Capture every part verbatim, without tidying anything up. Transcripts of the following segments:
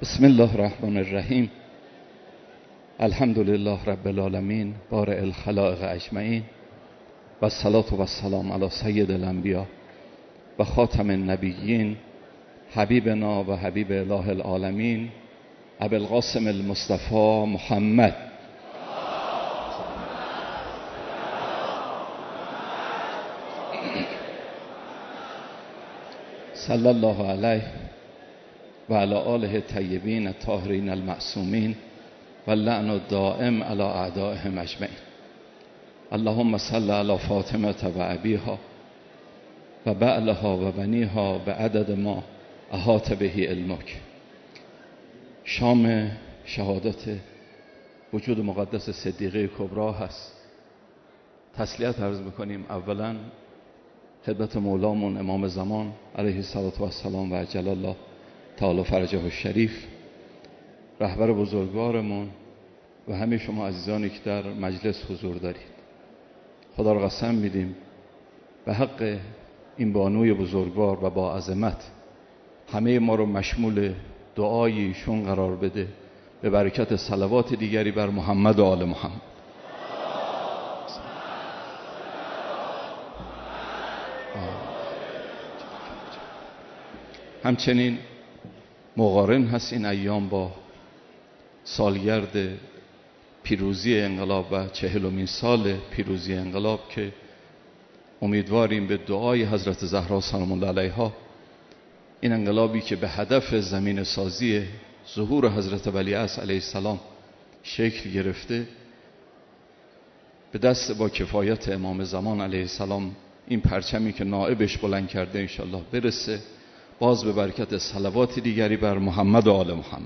بسم الله الرحمن الرحیم. الحمد لله رب العالمین بارئ الخلائق اجمعین و الصلاة و السلام علی سید الانبیاء و خاتم النبیین حبیبنا و حبیب اله العالمین ابی القاسم المصطفى محمد صلی الله علیه و علی آله الطیبین الطاهرین المعصومین و اللعن الدائم علی اعدائهم اجمعین. اللهم صل علی فاطمه و ابیها و بعلها و بنیها به عدد ما احاط به علمک. شام شهادت وجود مقدس صدیقه کبری هست. تسلیت عرض میکنیم اولا خدمت مولامون امام زمان علیه الصلاة و السلام و عجل الله تعالی فرجه الشریف، رهبر بزرگوارمون و همه شما عزیزانی که در مجلس حضور دارید. خدا را قسم میدیم به حق این بانوی بزرگوار و با عظمت همه ما رو مشمول دعای ایشون قرار بده، به برکت صلوات دیگری بر محمد و آل محمد. همچنین مقارن هست این ایام با سالگرد پیروزی انقلاب و چهلمین سال پیروزی انقلاب که امیدواریم به دعای حضرت زهرا سلام الله علیها این انقلابی که به هدف زمین سازی ظهور حضرت ولیعصر علیه السلام شکل گرفته، به دست با کفایت امام زمان علیه السلام این پرچمی که نائبش بلند کرده انشالله برسه، باز به برکت صلوات دیگری بر محمد و آل محمد.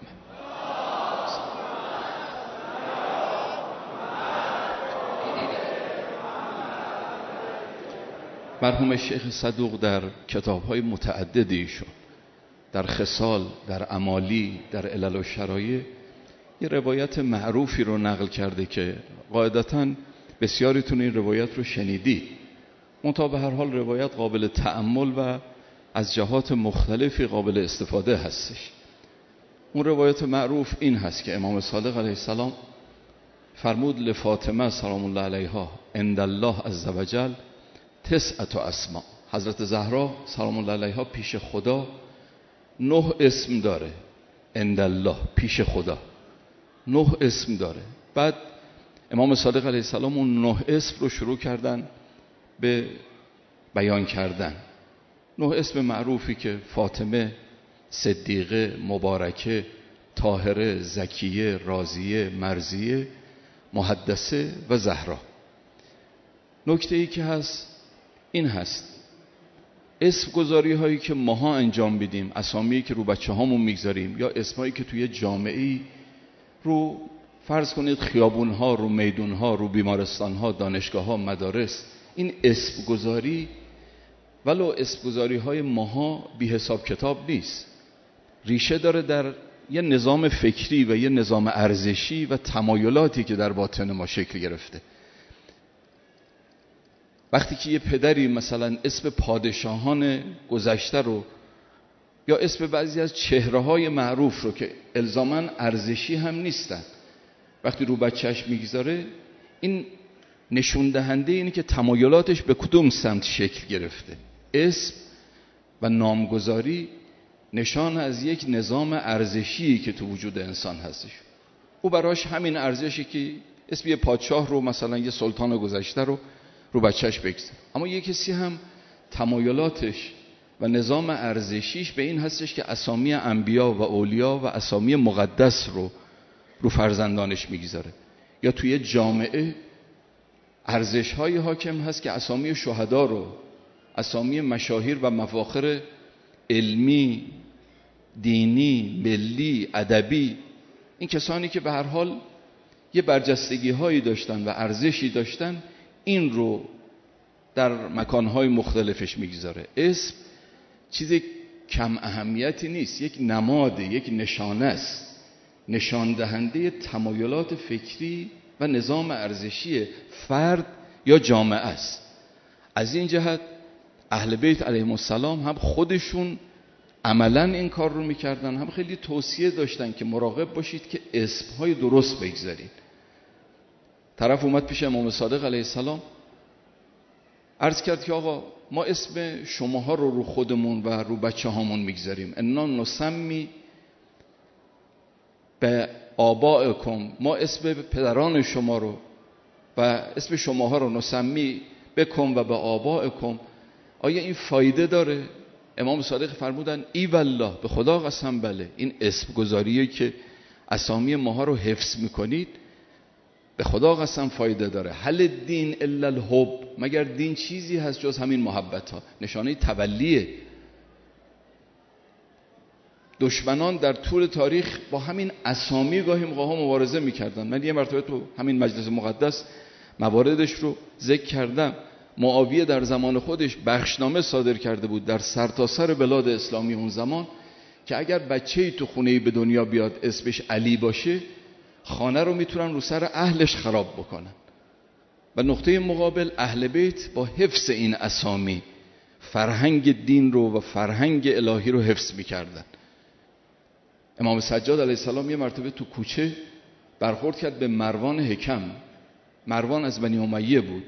مرحوم شیخ صدوق در کتاب‌های متعددی ایشون در خصال، در امالی، در علل و شرایع یه روایت معروفی رو نقل کرده که قاعدتاً بسیاریتون این روایت رو شنیدی، منتها به هر حال روایت قابل تأمل و از جهات مختلفی قابل استفاده هستش. اون روایت معروف این هست که امام صادق علیه السلام فرمود لفاطمه سلام الله علیها عند الله عز وجل تسعة اسماء. حضرت زهرا سلام الله علیها پیش خدا نه اسم داره. عند الله پیش خدا نه اسم داره. بعد امام صادق علیه السلام اون نه اسم رو شروع کردن به بیان کردن. نه اسم معروفی که فاطمه، صدیقه، مبارکه، طاهره، زکیه، راضیه، مرضیه، محدثه و زهرا. نکته ای که هست این هست اسم گذاری هایی که ماها انجام بدیم، اسامی که رو بچه هامون میگذاریم یا اسمایی که توی جامعه‌ای رو فرض کنید خیابون ها، رو میدون ها، رو بیمارستان ها، دانشگاه ها، مدارس، این اسم گذاری ولو اسمگذاری های ماها بی حساب کتاب نیست، ریشه داره در یه نظام فکری و یه نظام ارزشی و تمایلاتی که در باطن ما شکل گرفته. وقتی که یه پدری مثلا اسم پادشاهان گذشته رو یا اسم بعضی از چهره های معروف رو که الزاماً ارزشی هم نیستن وقتی رو بچهش میگذاره، این نشون دهنده اینه که تمایلاتش به کدوم سمت شکل گرفته. اسم و نامگذاری نشان از یک نظام ارزشی که تو وجود انسان هستش. او براش همین ارزشی که اسم یه پادشاه رو مثلا یه سلطان گذشته رو رو بچهش بگذاره، اما یه کسی هم تمایلاتش و نظام ارزشیش به این هستش که اسامی انبیا و اولیا و اسامی مقدس رو رو فرزندانش میگذاره. یا توی جامعه ارزش های حاکم هست که اسامی شهدا رو، اسامی مشاهیر و مفاخر علمی، دینی، ملی، ادبی، این کسانی که به هر حال یه برجستگی هایی داشتن و ارزشی داشتن، این رو در مکانهای مختلفش میگذاره. اسم چیز کم اهمیتی نیست، یک نماد، یک نشانه است، نشان دهنده تمایلات فکری و نظام ارزشی فرد یا جامعه است. از این جهت اهل بیت علیهم السلام هم خودشون عملا این کار رو میکردن، هم خیلی توصیه داشتن که مراقب باشید که اسمهای درست بگذارید. طرف اومد پیش امام صادق علیه السلام عرض کرد که آقا ما اسم شماها رو رو خودمون و رو بچه هامون میگذاریم، انا نسمی به آبائکم، ما اسم پدران شما رو و اسم شماها رو نسمی بکن و به آبائکم، آیا این فایده داره؟ امام صادق فرمودن ای والله، به خدا قسم بله، این اسم گذاریه که اسامی ماها رو حفظ میکنید به خدا قسم فایده داره. هل دین الا الحب، مگر دین چیزی هست جز همین محبت ها؟ نشانه تولیه. دشمنان در طول تاریخ با همین اسامی گاهی موقع مبارزه میکردن. من یه مرتبه تو همین مجلس مقدس مواردش رو ذکر کردم. معاویه در زمان خودش بخشنامه صادر کرده بود در سرتاسر بلاد اسلامی اون زمان که اگر بچه‌ای تو خونه‌ای به دنیا بیاد اسمش علی باشه، خانه رو میتونن رو سر اهلش خراب بکنن. و نقطه مقابل اهل بیت با حفظ این اسامی فرهنگ دین رو و فرهنگ الهی رو حفظ میکردن. امام سجاد علیه السلام یه مرتبه تو کوچه برخورد کرد به مروان حکم. مروان از بنی امیه بود.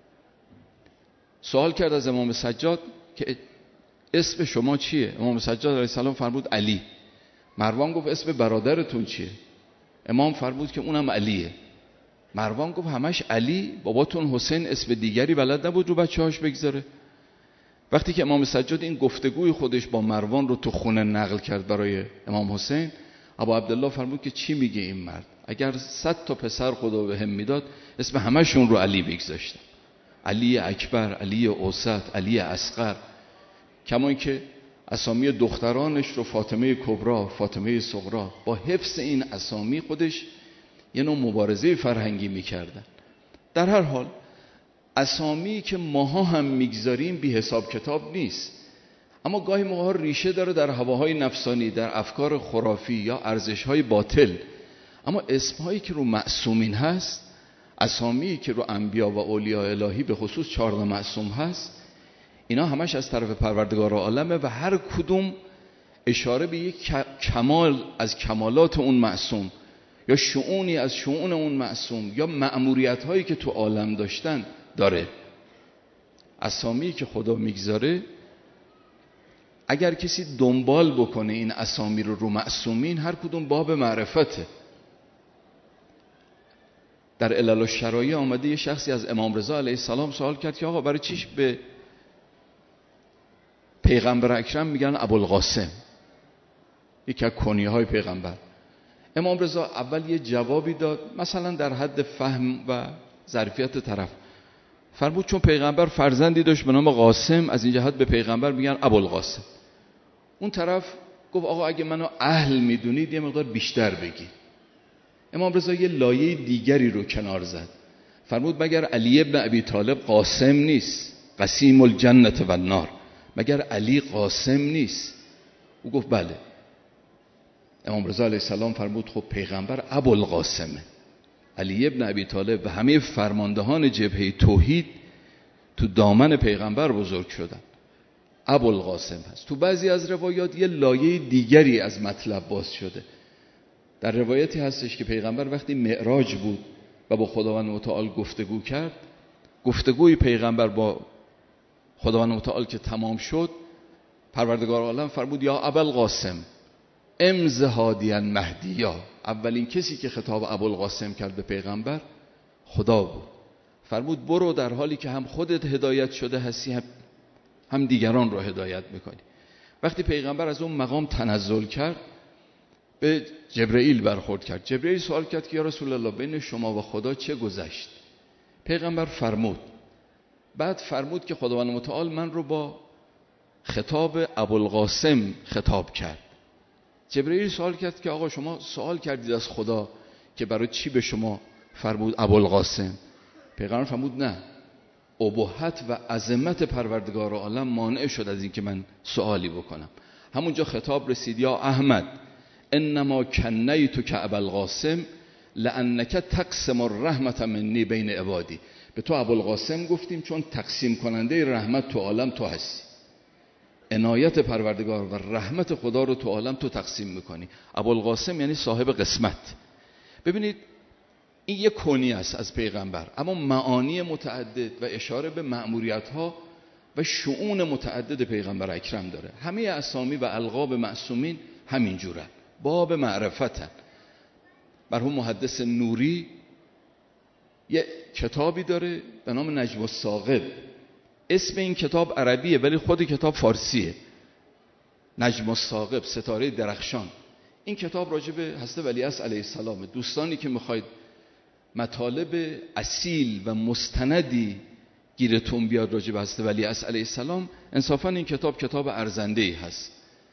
سوال کرد از امام سجاد که اسم شما چیه؟ امام سجاد علیه السلام فرمود علی. مروان گفت اسم برادرتون چیه؟ امام فرمود که اونم علیه. مروان گفت همش علی، باباتون حسین اسم دیگری بلد نبود رو بچه هاش بگذاره؟ وقتی که امام سجاد این گفتگوی خودش با مروان رو تو خونه نقل کرد برای امام حسین، ابا عبدالله فرمود که چی میگه این مرد؟ اگر صد تا پسر خدا به هم میداد اسم همشون رو علی بگذاشتم. علی اکبر، علی اوسط، علی اصغر. کما اینکه اسامی دخترانش رو فاطمه کبرا، فاطمه صغرا. با حفظ این اسامی خودش یه نوع مبارزه فرهنگی میکردن. در هر حال اسامی که ماها هم میگذاریم بی حساب کتاب نیست، اما گاهی موقع ریشه داره در هواهای نفسانی، در افکار خرافی یا ارزش‌های باطل. اما اسمهایی که رو معصومین هست، اسامی که رو انبیا و اولیاء الهی به خصوص چهارده معصوم هست، اینا همش از طرف پروردگار عالمه و هر کدوم اشاره به یک کمال از کمالات اون معصوم یا شؤونی از شؤون اون معصوم یا مأموریت هایی که تو عالم داشتن داره. اسامی که خدا میگذاره اگر کسی دنبال بکنه این اسامی رو رو معصومین، هر کدوم باب معرفته. در علل الشرایع آمده یه شخصی از امام رضا علیه السلام سوال کرد که آقا برای چیش به پیغمبر اکرم میگن ابوالقاسم، یکی از کنیه‌های پیغمبر؟ امام رضا اول یه جوابی داد مثلا در حد فهم و ظرفیت طرف. فرمود چون پیغمبر فرزندی داشت به نام قاسم، از این جهت به پیغمبر میگن ابوالقاسم. اون طرف گفت آقا اگه منو اهل میدونید یه مقدار بیشتر بگید. امام رضا یه لایه دیگری رو کنار زد. فرمود مگر علی ابن ابی طالب قاسم نیست؟ قسیم الجنة و النار. مگر علی قاسم نیست؟ او گفت بله. امام رضا علیه السلام فرمود خب پیغمبر ابوالقاسمه. علی ابن ابی طالب و همه فرماندهان جبهه توحید تو دامن پیغمبر بزرگ شدن. ابوالقاسم هست. تو بعضی از روایات یه لایه دیگری از مطلب باز شده. در روایتی هستش که پیغمبر وقتی معراج بود و با خداوند متعال گفتگو کرد، گفتگوی پیغمبر با خداوند متعال که تمام شد، پروردگار عالم فرمود یا ابوالقاسم امض هادیا مهدیا. اولین کسی که خطاب ابوالقاسم کرد به پیغمبر خدا بود. فرمود برو در حالی که هم خودت هدایت شده هستی هم, هم دیگران رو هدایت میکنی. وقتی پیغمبر از اون مقام تنزل کرد به جبرئیل برخورد کرد. جبرئیل سوال کرد که یا رسول الله بین شما و خدا چه گذشت؟ پیغمبر فرمود. بعد فرمود که خداوند متعال من رو با خطاب ابوالقاسم خطاب کرد. جبرئیل سوال کرد که آقا شما سوال کردید از خدا که برای چی به شما فرمود ابوالقاسم؟ پیغمبر فرمود نه، ابهت و عظمت پروردگار عالم مانع شد از این که من سوالی بکنم. همونجا خطاب رسید یا احمد انما کنیتک ابوالقاسم لانک تقسم الرحمت منی بین عبادی. به تو ابوالقاسم گفتیم چون تقسیم کننده رحمت تو عالم تو هستی. عنایت پروردگار و رحمت خدا رو تو عالم تو تقسیم میکنی. ابوالقاسم یعنی صاحب قسمت. ببینید این یک کنی است از پیغمبر، اما معانی متعدد و اشاره به مأموریت‌ها و شؤون متعدد پیغمبر اکرم داره. همه اسامی و القاب معصومین همین جوره، باب معرفتن. مرحوم محدث نوری یه کتابی داره به نام نجم الثاقب. اسم این کتاب عربیه ولی خود کتاب فارسیه. نجم الثاقب، ستاره درخشان. این کتاب راجع به حضرت ولیعصر علیه السلام. دوستانی که میخواید مطالب اصیل و مستندی گیرتون بیاد راجع به حضرت ولیعصر علیه السلام، انصافا این کتاب کتاب ارزنده‌ای هست.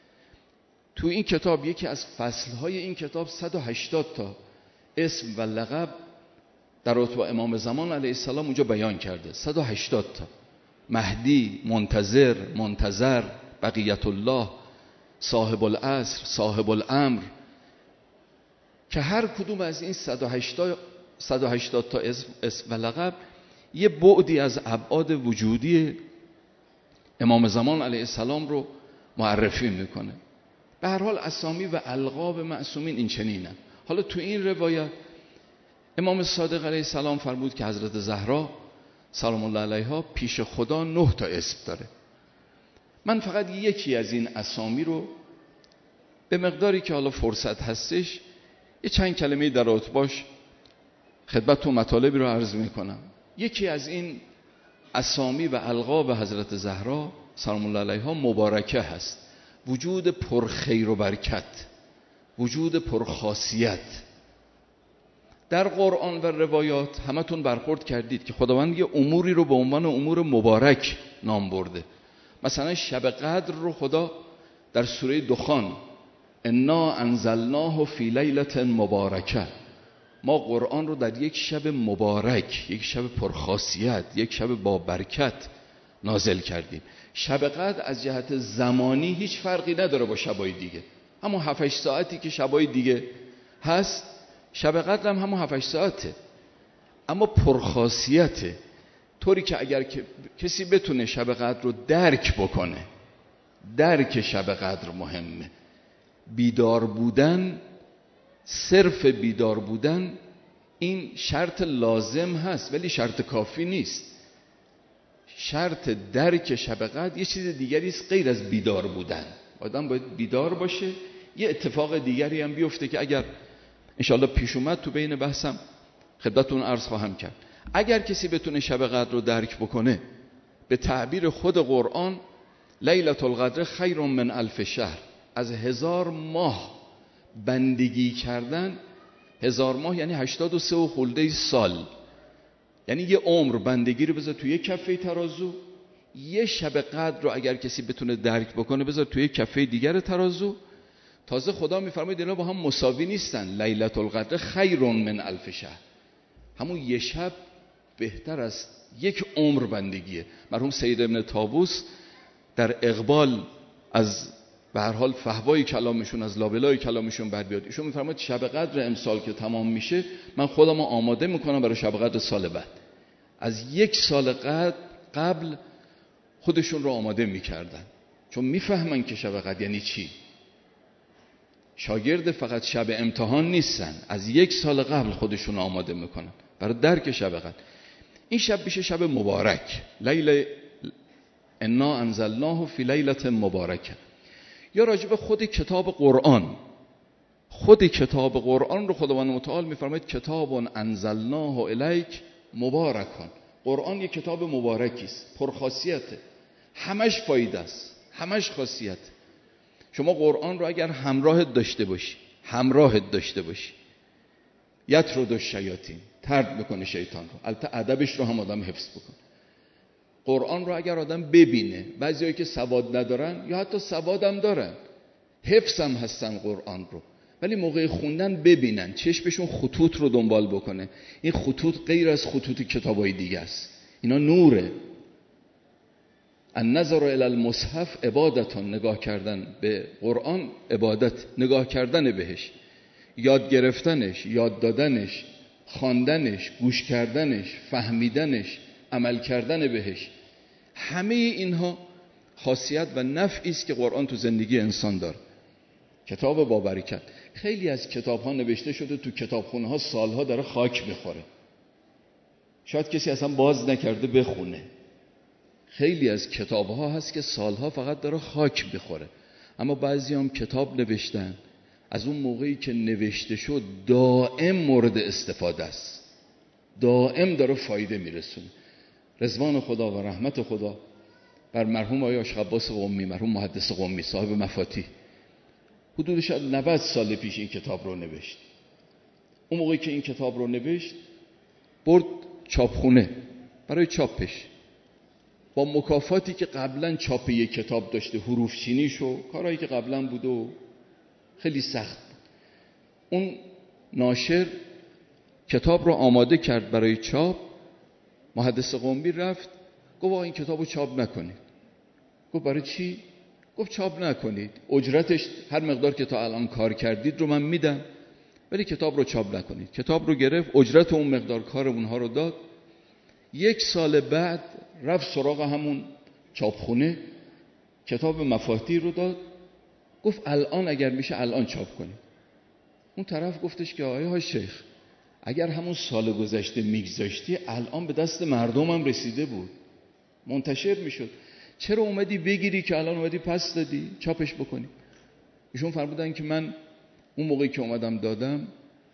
تو این کتاب یکی از فصلهای این کتاب صد و هشتاد تا اسم و لقب در رتبه امام زمان علیه السلام اونجا بیان کرده. صد و هشتاد تا: مهدی، منتظر، منتظر، بقیت الله، صاحب العصر، صاحب الامر، که هر کدوم از این صد و هشتاد تا اسم و لقب یه بعدی از ابعاد وجودی امام زمان علیه السلام رو معرفی میکنه. به هر حال اسامی و القاب معصومین این چنینه. حالا تو این روایت امام صادق علیه السلام فرمود که حضرت زهرا سلام الله علیها پیش خدا نه تا اسم داره. من فقط یکی از این اسامی رو به مقداری که حالا فرصت هستش یه چند کلمه در رابطه باش خدمت و مطالبی رو عرض میکنم. یکی از این اسامی و القاب حضرت زهرا سلام الله علیها مبارکه هست. وجود پرخیر و برکت، وجود پرخاصیت. در قرآن و روایات همتون برخورد کردید که خداوند یه اموری رو به عنوان امور مبارک نام برده. مثلا شب قدر رو خدا در سوره دخان انا انزلناه فی لیلة مبارکه، ما قرآن رو در یک شب مبارک، یک شب پرخاصیت، یک شب با برکت نازل کردیم. شب قدر از جهت زمانی هیچ فرقی نداره با شبای دیگه. همون هفت هشت ساعتی که شبای دیگه هست، شب قدر هم همون هفت هشت ساعته، اما پرخاصیته، طوری که اگر کسی بتونه شب قدر رو درک بکنه، درک شب قدر مهمه. بیدار بودن، صرف بیدار بودن این شرط لازم هست ولی شرط کافی نیست. شرط درک شب قدر یه چیز دیگری است غیر از بیدار بودن. آدم باید بیدار باشه. یه اتفاق دیگری هم بیفته که اگر انشاءالله پیش اومد تو بین بحثم خدمتتون عرض خواهم کرد. اگر کسی بتونه شب قدر رو درک بکنه، به تعبیر خود قرآن لیلة القدر خیر من الف شهر، از هزار ماه بندگی کردن. هزار ماه یعنی هشتاد و سه و خلده سال، یعنی یه عمر بندگی رو بذار توی یک کفه ترازو. یه شب قدر رو اگر کسی بتونه درک بکنه بذار توی یک کفه دیگر ترازو. تازه خدا میفرماید اینا با هم مساوی نیستن. لیلة القدر خیر من الف شهر، همون یه شب بهتر از یک عمر بندگیه. مرحوم سید ابن طاووس در اقبال از به هر حال فحوای کلامشون، از لابلای کلامشون بر بیاد، ایشون میفرماید شب قدر امسال که تمام میشه من خودم آماده میکنم برای شب قدر سال بعد. از یک سال قدر قبل خودشون رو آماده میکردن، چون میفهمن که شب قدر یعنی چی. شاگرد فقط شب امتحان نیستن، از یک سال قبل خودشون آماده میکنن برای درک شب قدر. این شب میشه شب مبارک، لیله انا انزلناه فی لیلة مبارکه. یا راجب خود کتاب قرآن، خود کتاب قرآن رو خداوند متعال میفرماید کتاب انزلناه الیک مبارکان. قرآن یک کتاب مبارکی است، پرخاصیته، همش فایده است، همش خاصیت. شما قرآن رو اگر همراهت داشته باشی، همراهت داشته باشی، یطرد الشیاطین، طرد میکنه شیطان رو. البته ادبش رو هم آدم حفظ بکن. قرآن رو اگر آدم ببینه، بعضیایی که سواد ندارن یا حتی سواد هم دارن، حفظ هم هستن قرآن رو، ولی موقع خوندن ببینن، چشمشون خطوط رو دنبال بکنه. این خطوط غیر از خطوط کتابای دیگه است، اینا نوره. النظر الی المصحف عبادتان، نگاه کردن به قرآن عبادت، نگاه کردن بهش، یاد گرفتنش، یاد دادنش، خواندنش، گوش کردنش، فهمیدنش، عمل کردن بهش، همه اینها خاصیت و نفعی است که قرآن تو زندگی انسان داره. کتاب با برکت. خیلی از کتاب‌ها نوشته شده تو کتابخونه‌ها سالها داره خاک می‌خوره، شاید کسی اصلا باز نکرده بخونه. خیلی از کتاب‌ها هست که سالها فقط داره خاک می‌خوره، اما بعضی هم کتاب نوشتن از اون موقعی که نوشته شد دائم مورد استفاده است، دائم داره فایده میرسونه. رضوان خدا و رحمت خدا بر مرحوم آقای عاشق عباس قمی، مرحوم محدث قمی صاحب مفاتیح، حدود شاید نود سال پیش این کتاب رو نوشت. اون موقعی که این کتاب رو نوشت برد چاپخونه برای چاپش، با مکافاتی که قبلا چاپ یک کتاب داشته، حروف چینیش و کارهایی که قبلا بود و خیلی سخت. اون ناشر کتاب رو آماده کرد برای چاپ. محدث قمی رفت گفت آقا این کتاب رو چاپ نکنید. گفت برای چی؟ گفت چاپ نکنید، اجرتش هر مقدار که تا الان کار کردید رو من میدم، ولی کتاب رو چاپ نکنید. کتاب رو گرفت، اجرت اون مقدار کار اونها رو داد. یک سال بعد رفت سراغ همون چاپخونه، کتاب مفاتیح رو داد، گفت الان اگر میشه الان چاپ کنید. اون طرف گفتش که آقای های شیخ اگر همون سال گذشته میگذاشتی الان به دست مردم هم رسیده بود، منتشر میشد، چرا اومدی بگیری که الان اومدی پس دادی چاپش بکنی؟ ایشون فرمودن که من اون موقعی که اومدم دادم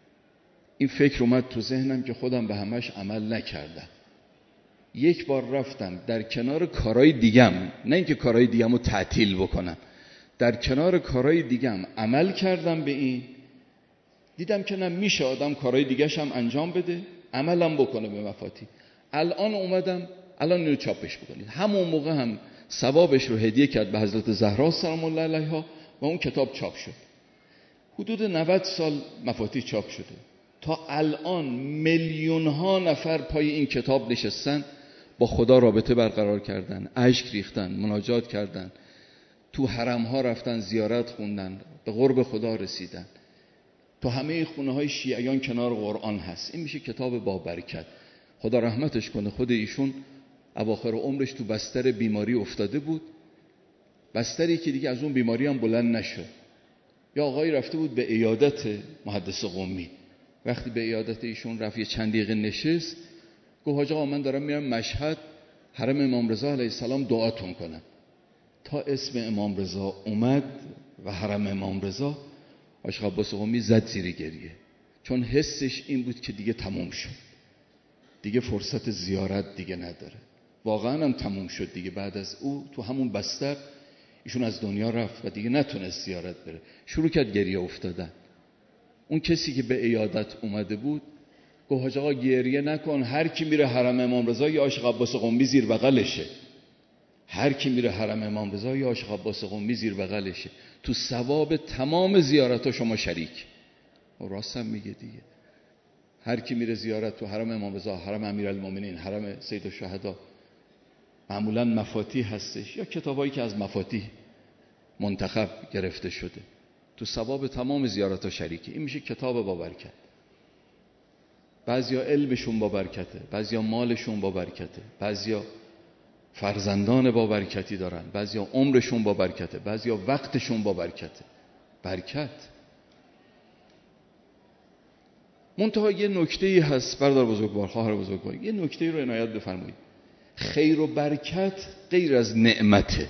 این فکر اومد تو ذهنم که خودم به همش عمل نکردم. یک بار رفتم در کنار کارهای دیگم، نه اینکه کارهای دیگم رو تعطیل بکنم، در کنار کارهای دیگم عمل کردم به این، دیدم که نه میشه آدم کارهای دیگه‌ش هم انجام بده، عملم بکنه به مفاتیح. الان اومدم الان اینو چاپش بکنید. همون موقع هم ثوابش رو هدیه کرد به حضرت زهرا سلام الله علیها و اون کتاب چاپ شد. حدود نود سال مفاتیح چاپ شده. تا الان میلیون ها نفر پای این کتاب نشستن، با خدا رابطه برقرار کردن، اشک ریختن، مناجات کردن، تو حرم ها رفتن زیارت خوندن، به قرب خدا رسیدن. تو همه خونه های شیعیان کنار قرآن هست. این میشه کتاب با برکت. خدا رحمتش کنه. خود ایشون اواخر عمرش تو بستر بیماری افتاده بود، بستری که دیگه از اون بیماری هم بلند نشد. یا آقایی رفته بود به عیادت محدث قمی، وقتی به عیادت ایشون رفت یه چند دقیقه نشست، گفت حاج آقا من دارم میرم مشهد حرم امام رضا علیه السلام دعاتون کنم. تا اسم امام رضا اومد و حرم امام رضا، عاشق عباس قمی زد زیر گریه، چون حسش این بود که دیگه تموم شد، دیگه فرصت زیارت دیگه نداره. واقعا هم تموم شد دیگه. بعد از او تو همون بستر ایشون از دنیا رفت و دیگه نتونست زیارت بره. شروع کرد گریه افتادن. اون کسی که به عیادت اومده بود گفت حاج آقا گریه نکن، هر کی میره حرم امام رضا یا عاشق عباس قمی زیر بغلشه، هر کی میره حرم امام رضا یا عاشق عباس قمی زیر بغلشه، تو ثواب تمام زیارت‌ها شما شریک. و راست هم میگه دیگه. هر کی میره زیارت تو حرم امام رضا، حرم امیرالمومنین، حرم سید الشهدا، معمولا مفاتیح هستش یا کتابایی که از مفاتیح منتخب گرفته شده، تو ثواب تمام زیارت‌ها شریکی. این میشه کتاب با برکت. بعضیا علمشون با برکته، بعضیا مالشون با برکته، بعضیا فرزندان با برکتی دارن، بعضیا عمرشون با برکته، بعضیا وقتشون با برکته. برکت. منتها یه نکته‌ای هست برادر بزرگوار، خواهر بزرگوار، یه نکته‌ای رو عنایت بفرمایید. خیر و برکت غیر از نعمته.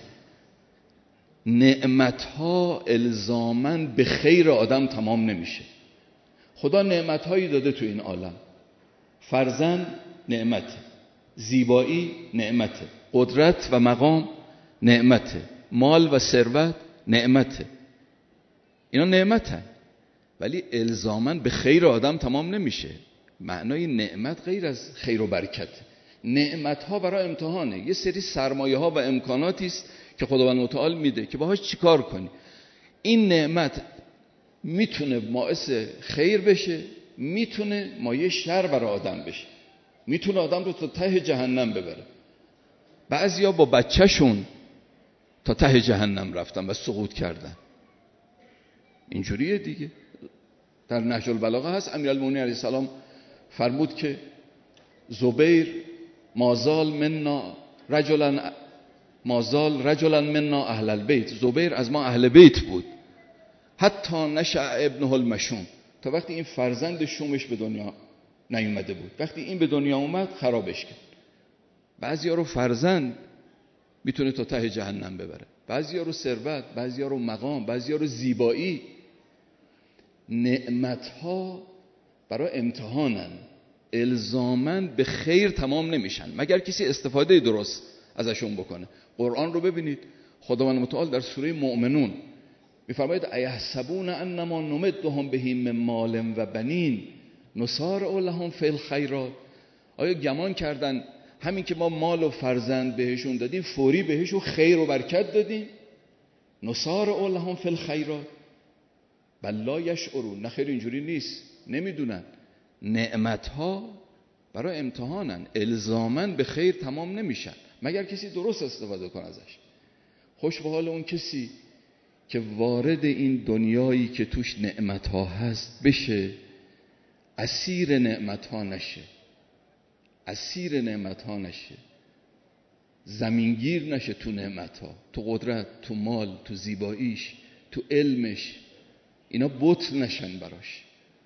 نعمت‌ها الزاماً به خیر آدم تمام نمیشه. خدا نعمت‌هایی داده تو این عالم. فرزند نعمته، زیبایی نعمته، قدرت و مقام نعمته، مال و ثروت نعمته. اینا نعمتن، ولی الزاماً به خیر آدم تمام نمیشه. معنای نعمت غیر از خیر و برکت. نعمت‌ها برای امتحانه. یه سری سرمایه‌ها و امکاناتی است که خداوند متعال میده که باهاش چیکار کنی. این نعمت میتونه باعث خیر بشه، میتونه مایه شر برای آدم بشه، میتونه آدم رو تا ته جهنم ببره. بعضیا با بچه‌شون تا ته جهنم رفتن و سقوط کردن. اینجوریه دیگه. در نهج البلاغه هست امیرالمومنین علیه السلام فرمود که زبیر مازال منا رجلا مازال رجلا منا اهل البیت، زبیر از ما اهل بیت بود. حتی نشأ ابنه المشوم، تا وقتی این فرزند شومش به دنیا نیومده بود. وقتی این به دنیا اومد خرابش کرد. بعضیا رو فرزند میتونه تا ته جهنم ببره، بعضیا رو ثروت، بعضیا رو مقام، بعضیا رو زیبایی. نعمتها برای امتحانن، الزاماً به خیر تمام نمیشن مگر کسی استفاده درست ازشون بکنه. قرآن رو ببینید، خداوند متعال در سوره مؤمنون میفرماید ایحسبون انما نمدهم به من مال و بنین نسارع لهم فی الخیرات. آیا گمان کردن همین که ما مال و فرزند بهشون دادیم فوری بهشون خیر و برکت دادیم؟ نسارع لهم فی الخیرات بل لا یشعرون. نه خیر، اینجوری نیست، نمیدونن. نعمتها برای امتحانن، الزاماً به خیر تمام نمیشن مگر کسی درست استفاده کنه ازش. خوش به حال اون کسی که وارد این دنیایی که توش نعمتها هست بشه، اسیر نعمتها نشه، اسیر نعمتها نشه، زمینگیر نشه تو نعمتها، تو قدرت، تو مال، تو زیباییش، تو علمش، اینا بطل نشن براش.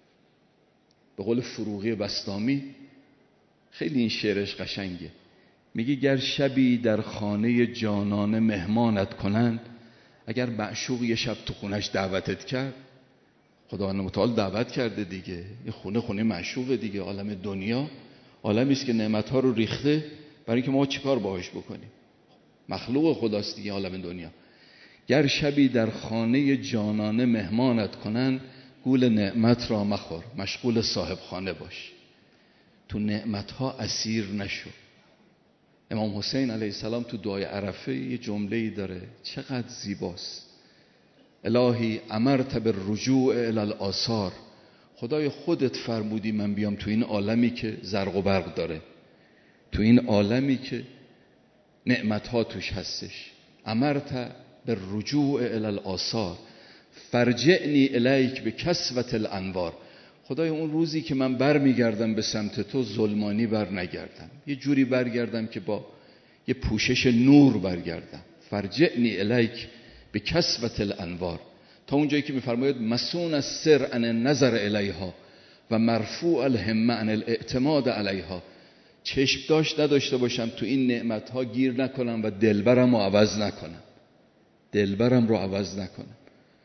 به قول فروغی بسطامی، خیلی این شعرش قشنگه، میگه گر شبی در خانه جانانه مهمانت کنند، اگر معشوق یه شب تو خونش دعوتت کرد، خداوند متعال دعوت کرده دیگه، این خونه خونه معشوق دیگه، عالم دنیا عالمی است که نعمت‌ها رو ریخته برای اینکه ما چیکار باهاش بکنیم. مخلوق خداست دیگه عالم دنیا. گر شبی در خانه جانانه مهمانت کنند، گول نعمت را مخور، مشغول صاحب خانه باش، تو نعمت‌ها اسیر نشو. امام حسین علیه السلام تو دعای عرفه یه جمله‌ای داره چقدر زیباست. الهی امرت بالرجوع الی الآثار، خدای خودت فرمودی من بیام تو این عالمی که زرق و برق داره، تو این عالمی که نعمت‌ها توش هستش. امرت بالرجوع الی الآثار فرجعنی الیک بکسوة الانوار. خدای اون روزی که من بر میگردم به سمت تو ظلمانی بر نگردم، یه جوری برگردم که با یه پوشش نور برگردم. فرجعنی الیک بکسوة الانوار، تا اونجایی که میفرماید مسون السر عن النظر الیها و مرفوع الهمه عن الاعتماد علیها. چشم داشت نداشته باشم تو این نعمتها گیر نکنم و دلبرم رو عوض نکنم، دلبرم رو عوض نکنم.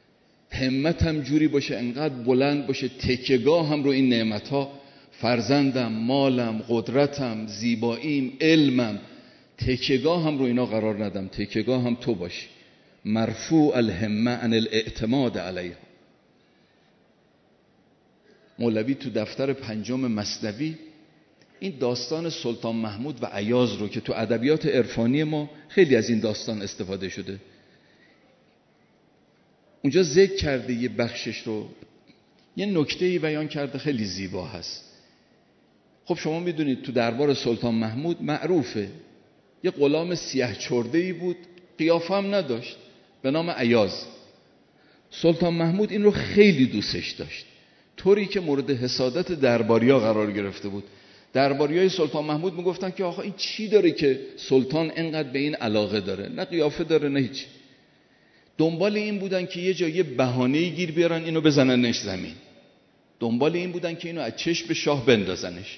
همتم جوری باشه، انقدر بلند باشه تکیه‌گاه هم رو این نعمتها، فرزندم، مالم، قدرتم، زیباییم، علمم، تکیه‌گاه هم رو اینا قرار ندم، تکیه‌گاه هم تو باشی. مرفوع الهمه عن الاعتماد علیها. مولوی تو دفتر پنجم مثنوی این داستان سلطان محمود و ایاز رو که تو ادبیات عرفانی ما خیلی از این داستان استفاده شده، اونجا ذکر کرده، یه بخشش رو یه نکته‌ای بیان کرده خیلی زیبا هست. خب شما میدونید تو دربار سلطان محمود معروفه یه غلام سیاه چرده‌ای بود، قیافه هم نداشت، به نام ایاز. سلطان محمود این رو خیلی دوستش داشت، طوری که مورد حسادت درباریا قرار گرفته بود. درباریای سلطان محمود میگفتن که آخه این چی داره که سلطان اینقدر به این علاقه داره، نه قیافه داره نه هیچ. دنبال این بودن که یه جایی بهانه‌ای گیر بیارن اینو بزننش زمین، دنبال این بودن که اینو از چشم شاه بندازنش.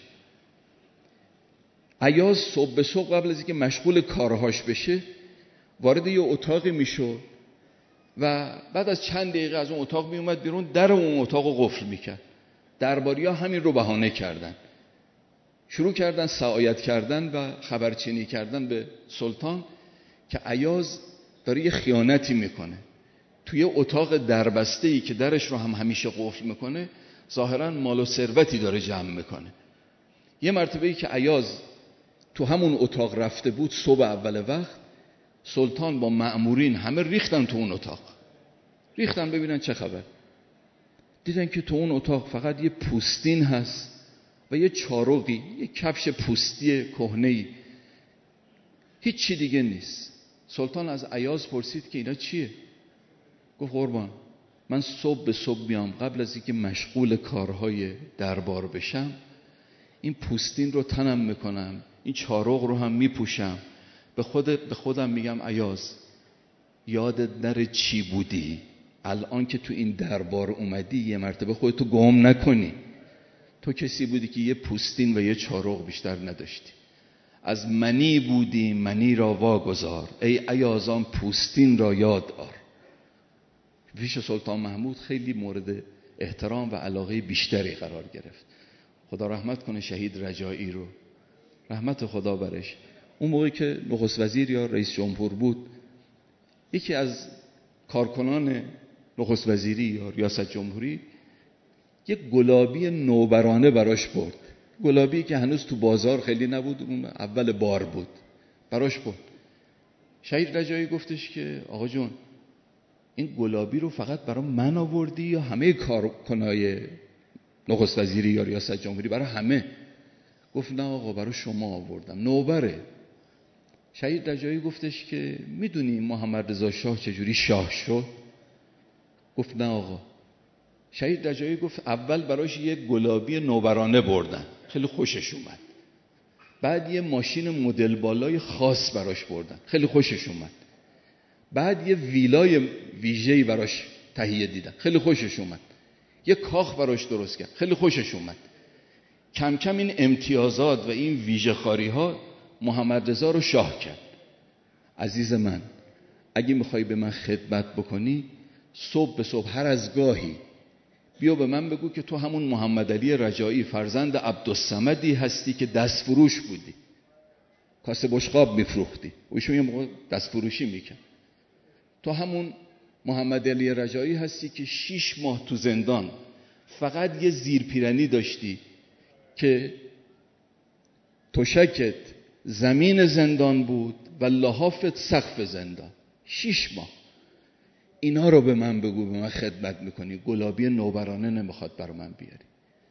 ایاز صبح به صبح قبل از اینکه مشغول کارهاش بشه وارد یه اتاقی میشد و بعد از چند دقیقه از اون اتاق میومد بیرون، در اون اتاق رو قفل میکرد. درباریا همین رو بهانه کردن، شروع کردن سعایت کردن و خبرچینی کردن به سلطان که ایاز داره یه خیانتی میکنه، توی اتاق دربسته‌ای که درش رو هم همیشه قفل میکنه ظاهراً مال و ثروتی داره جمع میکنه. یه مرتبه‌ای که ایاز تو همون اتاق رفته بود صبح اول وقت، سلطان با مأمورین همه ریختن تو اون اتاق، ریختن ببینن چه خبر. دیدن که تو اون اتاق فقط یه پوستین هست و یه چارقی، یه کفش پوستی کهنه‌ای، هیچ چی دیگه نیست. سلطان از ایاز پرسید که اینا چیه؟ گفت قربان من صبح به صبح میام قبل از اینکه مشغول کارهای دربار بشم این پوستین رو تنم میکنم، این چارق رو هم میپوشم، به خود به خودم میگم ایاز یادت نره چی بودی، الان که تو این دربار اومدی یه مرتبه خودتو گم نکنی. تو کسی بودی که یه پوستین و یه چارق بیشتر نداشتی. از منی بودی منی را واگذار، ای ایازان پوستین را یاد آر. پیش سلطان محمود خیلی مورد احترام و علاقه بیشتری قرار گرفت. خدا رحمت کنه شهید رجایی رو، رحمت خدا برش. اون موقعی که نخست وزیر یا رئیس جمهور بود، یکی از کارکنان نخست وزیری یا ریاست جمهوری یک گلابی نوبرانه براش برد. گلابی که هنوز تو بازار خیلی نبود، اون اول بار بود، براش برد. شهید رجایی گفتش که آقا جون این گلابی رو فقط برای من آوردی یا همه کارکنای نخست وزیری یا ریاست جمهوری؟ برای همه. گفت نه آقا برای شما آوردم، نوبره. شهید رجایی گفتش که میدونی محمد رضا شاه چجوری شاه شد؟ گفت نه آقا. شهید رجایی گفت اول براش یه گلابی نوبرانه بردن، خیلی خوشش اومد. بعد یه ماشین مدل بالای خاص براش بردن، خیلی خوشش اومد. بعد یه ویلای ویژه‌ای براش تهیه دیدن، خیلی خوشش اومد. یه کاخ براش درست کرد، خیلی خوشش اومد. کم کم این امتیازات و این ویژه خاری ها محمد رضا رو شاه کرد. عزیز من، اگه میخوای به من خدمت بکنی، صبح به صبح هر از گاهی بیا به من بگو که تو همون محمد علی رجایی فرزند عبدالصمدی هستی که دست فروش بودی، کاسه بشقاب میفروختی، اوشون یه موقع دست فروشی میکن. تو همون محمد علی رجایی هستی که شیش ماه تو زندان فقط یه زیرپیرنی داشتی که تشکت زمین زندان بود و لحافت سقف زندان. شیش ماه. اینا رو به من بگو، به من خدمت میکنی، گلابی نوبرانه نمیخواد برای من بیاری.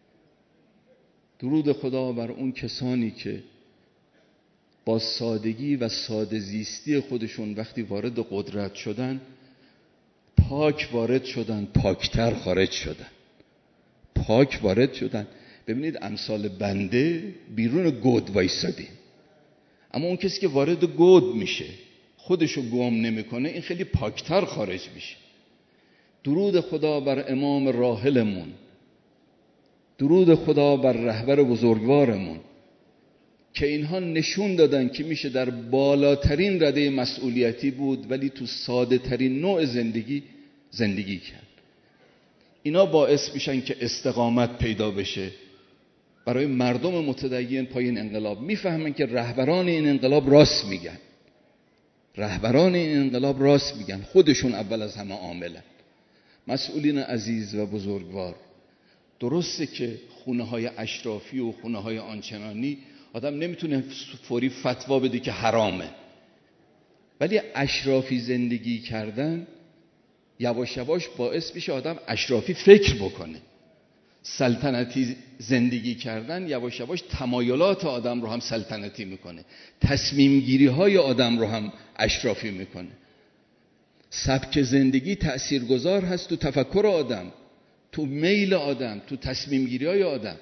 درود خدا بر اون کسانی که با سادگی و ساده زیستی خودشون وقتی وارد قدرت شدن، پاک وارد شدن، پاکتر خارج شدن. پاک وارد شدن. ببینید امثال بنده بیرون گود وایسادیم، اما اون کسی که وارد گود میشه خودشو گم نمیکنه، این خیلی پاکتر خارج میشه. درود خدا بر امام راحلمون، درود خدا بر رهبر بزرگوارمون که اینها نشون دادن که میشه در بالاترین رده مسئولیتی بود ولی تو ساده ترین نوع زندگی زندگی کرد. اینا باعث میشن که استقامت پیدا بشه برای مردم متدین پای این انقلاب. میفهمن که رهبران این انقلاب راست میگن، رهبران این انقلاب راست میگن، خودشون اول از همه عاملن. مسئولین عزیز و بزرگوار، درسته که خونه های اشرافی و خونه های آنچنانی آدم نمیتونه فوری فتوا بده که حرامه، ولی اشرافی زندگی کردن یواش یواش باعث میشه آدم اشرافی فکر بکنه. سلطنتی زندگی کردن یواش یواش تمایلات آدم رو هم سلطنتی میکنه، تصمیم گیری های آدم رو هم اشرافی میکنه. سبک زندگی تأثیرگذار هست تو تفکر آدم، تو میل آدم، تو تصمیم گیری های آدم.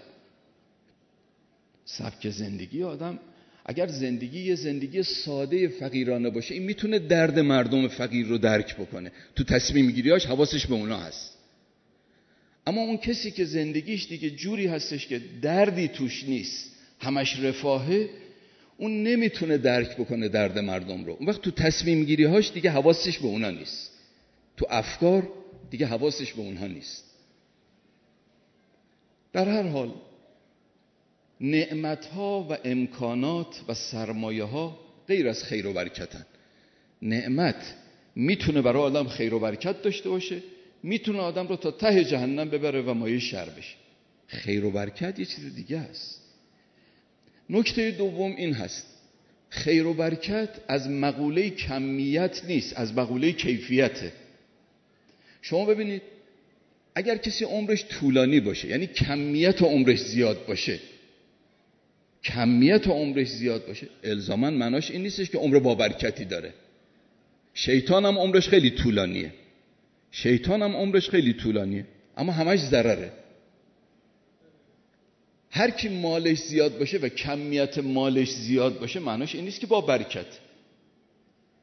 سبک زندگی آدم، اگر زندگی یه زندگی ساده فقیرانه باشه، این میتونه درد مردم فقیر رو درک بکنه، تو تصمیم گیریاش حواسش به اونا هست. اما اون کسی که زندگیش دیگه جوری هستش که دردی توش نیست، همش رفاهه، اون نمیتونه درک بکنه درد مردم رو. اون وقت تو تصمیم گیریهاش دیگه حواسش به اونا نیست، تو افکار دیگه حواسش به اونها نیست. در هر حال نعمتها و امکانات و سرمایه ها غیر از خیر و برکتن. نعمت میتونه برای آدم خیر و برکت داشته باشه، میتونه آدم رو تا ته جهنم ببره و مایه شر بشه. خیر و برکت یه چیز دیگه است. نکته دوم این هست، خیر و برکت از مقوله کمیت نیست، از مقوله کیفیته. شما ببینید اگر کسی عمرش طولانی باشه، یعنی کمیت عمرش زیاد باشه، کمیت عمرش زیاد باشه، الزاماً معناش این نیستش که عمر با برکتی داره. شیطان هم عمرش خیلی طولانیه، شیطان هم عمرش خیلی طولانیه، اما همش ضرره. هر کی مالش زیاد باشه و کمیت مالش زیاد باشه، معناش این نیست که با برکت.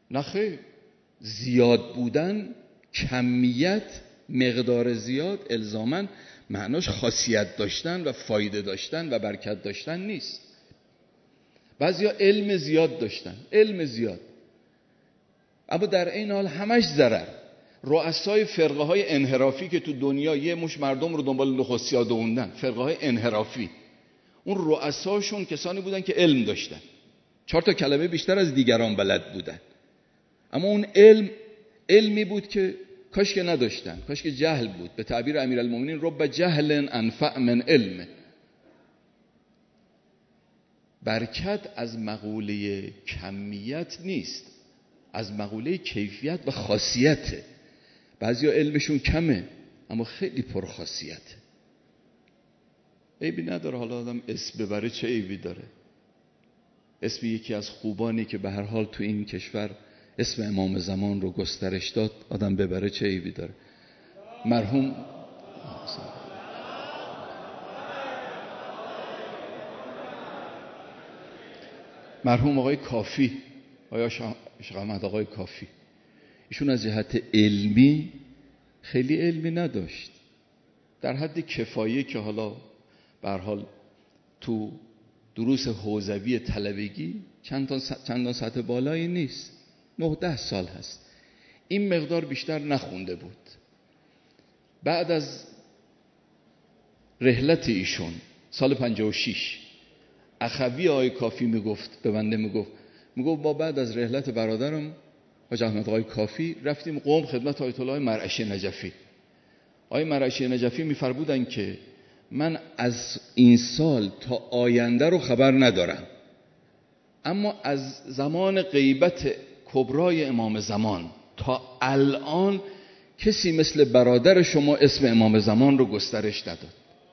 نه خیر، زیاد بودن، کمیت، مقدار زیاد الزاماً معناش خاصیت داشتن و فایده داشتن و برکت داشتن نیست. بعضیا علم زیاد داشتن، علم زیاد، اما در این حال همش ضرر. رؤسای فرقه های انحرافی که تو دنیا یه مش مردم رو دنبال نخستی‌ها دووندن، فرقه های انحرافی، اون رؤساشون کسانی بودن که علم داشتن، چهار تا کلمه بیشتر از دیگران بلد بودن، اما اون علم علمی بود که کاش که نداشتن، کاش که جهل بود. به تعبیر امیرالمومنین رب جهل انفع من علم. برکت از مقوله کمیت نیست، از مقوله کیفیت و خاصیته. بعضیا علمشون کمه اما خیلی پرخاصیته. عیبی نداره حالا آدم اسم ببره، چه عیبی داره؟ اسم یکی از خوبانی که به هر حال تو این کشور اسم امام زمان رو گسترش داد آدم ببره، چه عیبی داره؟ مرحوم مرحوم آقای کافی، آقای شیخ احمد آقای کافی، ایشون از جهت علمی خیلی علمی نداشت، در حد کفایه که حالا به هر حال تو دروس حوزوی طلبگی چندان چندان سطح بالایی نیست، نه ده سال هست، این مقدار بیشتر نخونده بود. بعد از رحلت ایشون سال پنجاه و شش اخوی آقای کافی میگفت، به بنده میگفت میگفت با بعد از رحلت برادرم حاج احمد آقای کافی رفتیم قم خدمت آیت الله مرعشی نجفی. آقای مرعشی نجفی میفرمودن که من از این سال تا آینده رو خبر ندارم، اما از زمان غیبت کبرای امام زمان تا الان کسی مثل برادر شما اسم امام زمان رو گسترش نداد.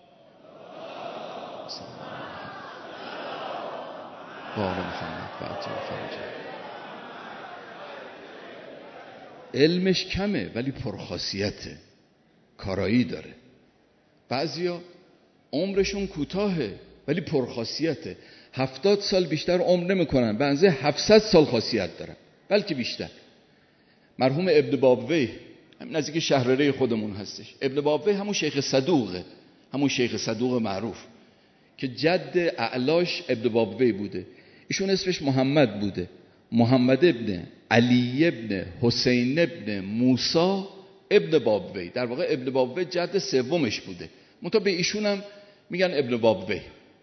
علمش کمه ولی پرخاصیته، کارایی داره. بعضیا عمرشون کوتاهه ولی پرخاصیته، هفتاد سال بیشتر عمر نمیکنن، به اندازه هفتصد سال خاصیت دارن بلکه بیشتر. مرحوم ابن بابوی نزدیک شهرره خودمون هستش. ابن بابوی همون شیخ صدوقه، همون شیخ صدوق معروف که جد اعلاش ابن بابوی بوده. ایشون اسمش محمد بوده، محمد ابن علی ابن حسین ابن موسی ابن بابوی، در واقع ابن بابوی جد سومش بوده، منتها به ایشون هم میگن ابن بابوی.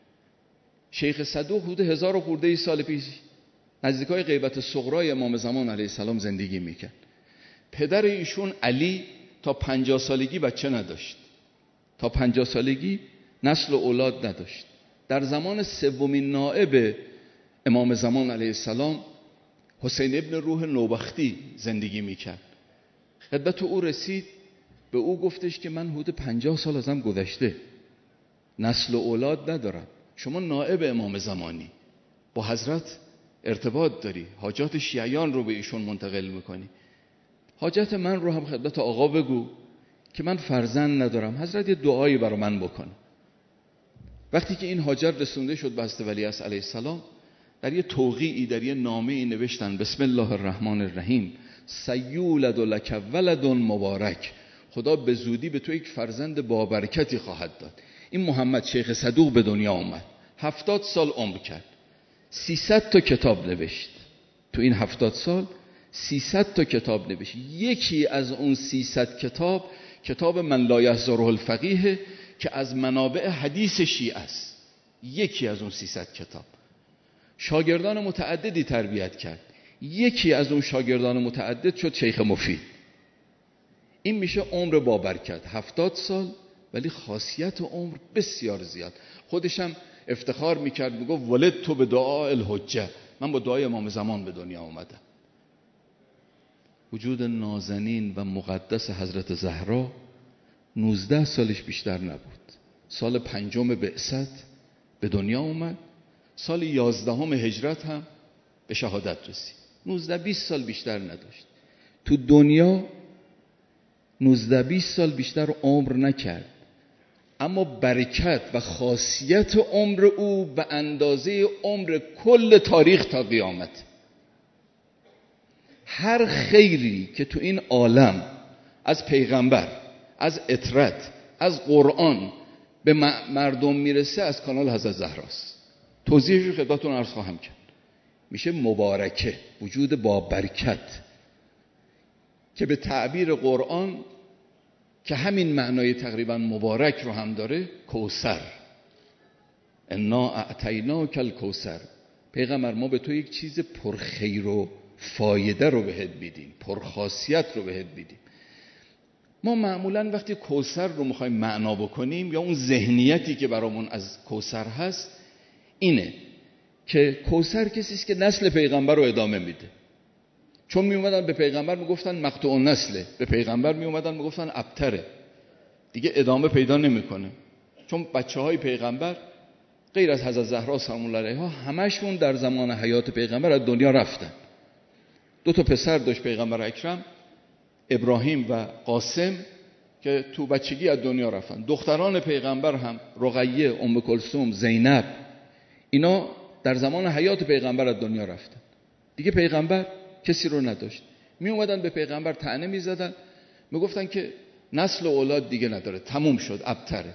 شیخ صدوق حدود هزار و خورده ای سال پیش نزدیکای غیبت صغرای امام زمان علیه السلام زندگی میکرد. پدر ایشون علی تا پنجاه سالگی بچه نداشت، تا پنجاه سالگی نسل و اولاد نداشت. در زمان سومین نائب امام زمان علیه السلام حسین ابن روح نوبختی زندگی میکرد. خدمت او رسید، به او گفتش که من حدود پنجاه سال ازم گذشته، نسل و اولاد ندارم، شما نائب امام زمانی، با حضرت ارتباط داری، حاجات شیعیان رو به ایشون منتقل میکنی، حاجت من رو هم خدمت آقا بگو که من فرزند ندارم، حضرت یه دعایی برای من بکنه. وقتی که این حاجت رسونده شد به حضرت ولیعصر علیه السلام، در یه توقیعی، در یه نامه‌ای نوشتن بسم الله الرحمن الرحیم سیولد لک ولد مبارک، خدا به زودی به تو یک فرزند بابرکتی خواهد داد. این محمد شیخ صدوق به دنیا آمد، هفتاد سال عمر کرد، سیصد تا کتاب نوشت. تو این هفتاد سال سیصد تا کتاب نوشت. یکی از اون سیصد کتاب کتاب من لا یحضره الفقیه که از منابع حدیث شیعه است. یکی از اون سیصد کتاب. شاگردان متعددی تربیت کرد. یکی از اون شاگردان متعدد شد شیخ مفید. این میشه عمر بابرکت، هفتاد سال، ولی خاصیت عمر بسیار زیاد. خودشم افتخار میکرد، میگفت ولد تو به دعا الحجه، من با دعای امام زمان به دنیا آمدم. وجود نازنین و مقدس حضرت زهرا نوزده سالش بیشتر نبود. سال پنجم بعثت به دنیا اومد، سال یازدهم هجرت هم به شهادت رسید. نوزده بیست سال بیشتر نداشت. تو دنیا نوزده بیست سال بیشتر عمر نکرد، اما برکت و خاصیت عمر او به اندازه عمر کل تاریخ تا قیامت. هر خیری که تو این عالم از پیغمبر، از اطرت، از قرآن به مردم میرسه از کانال حضرت زهراست. توضیحش رو خدمتتون عرض خواهم کرد. میشه مبارکه، وجود با برکت، که به تعبیر قرآن که همین معنای تقریبا مبارک رو هم داره، کوثر. انا اعطیناک الکوثر. پیغمبر ما به تو یک چیز پرخیر و فایده رو بهت میدیم، پرخاصیت رو بهت میدیم. ما معمولا وقتی کوثر رو میخوایم معنا بکنیم، یا اون ذهنیتی که برامون از کوثر هست اینه که کوثر کسی است که نسل پیغمبر رو ادامه میده. چون می اومدن به پیغمبر میگفتن مقطوع النسله، به پیغمبر می اومدن میگفتن ابتره، دیگه ادامه پیدا نمیکنه. چون بچه های پیغمبر غیر از حضرت زهرا سلام الله علیها همشون در زمان حیات پیغمبر از دنیا رفتن. دو تا پسر داشت پیغمبر اکرم، ابراهیم و قاسم، که تو بچگی از دنیا رفتن. دختران پیغمبر هم رقیه، ام کلثوم، زینب، اینا در زمان حیات پیغمبر از دنیا رفتن. دیگه پیغمبر کسی رو نداشت. می اومدن به پیغمبر طعنه می زدن، می گفتن که نسل و اولاد دیگه نداره، تموم شد، ابتره.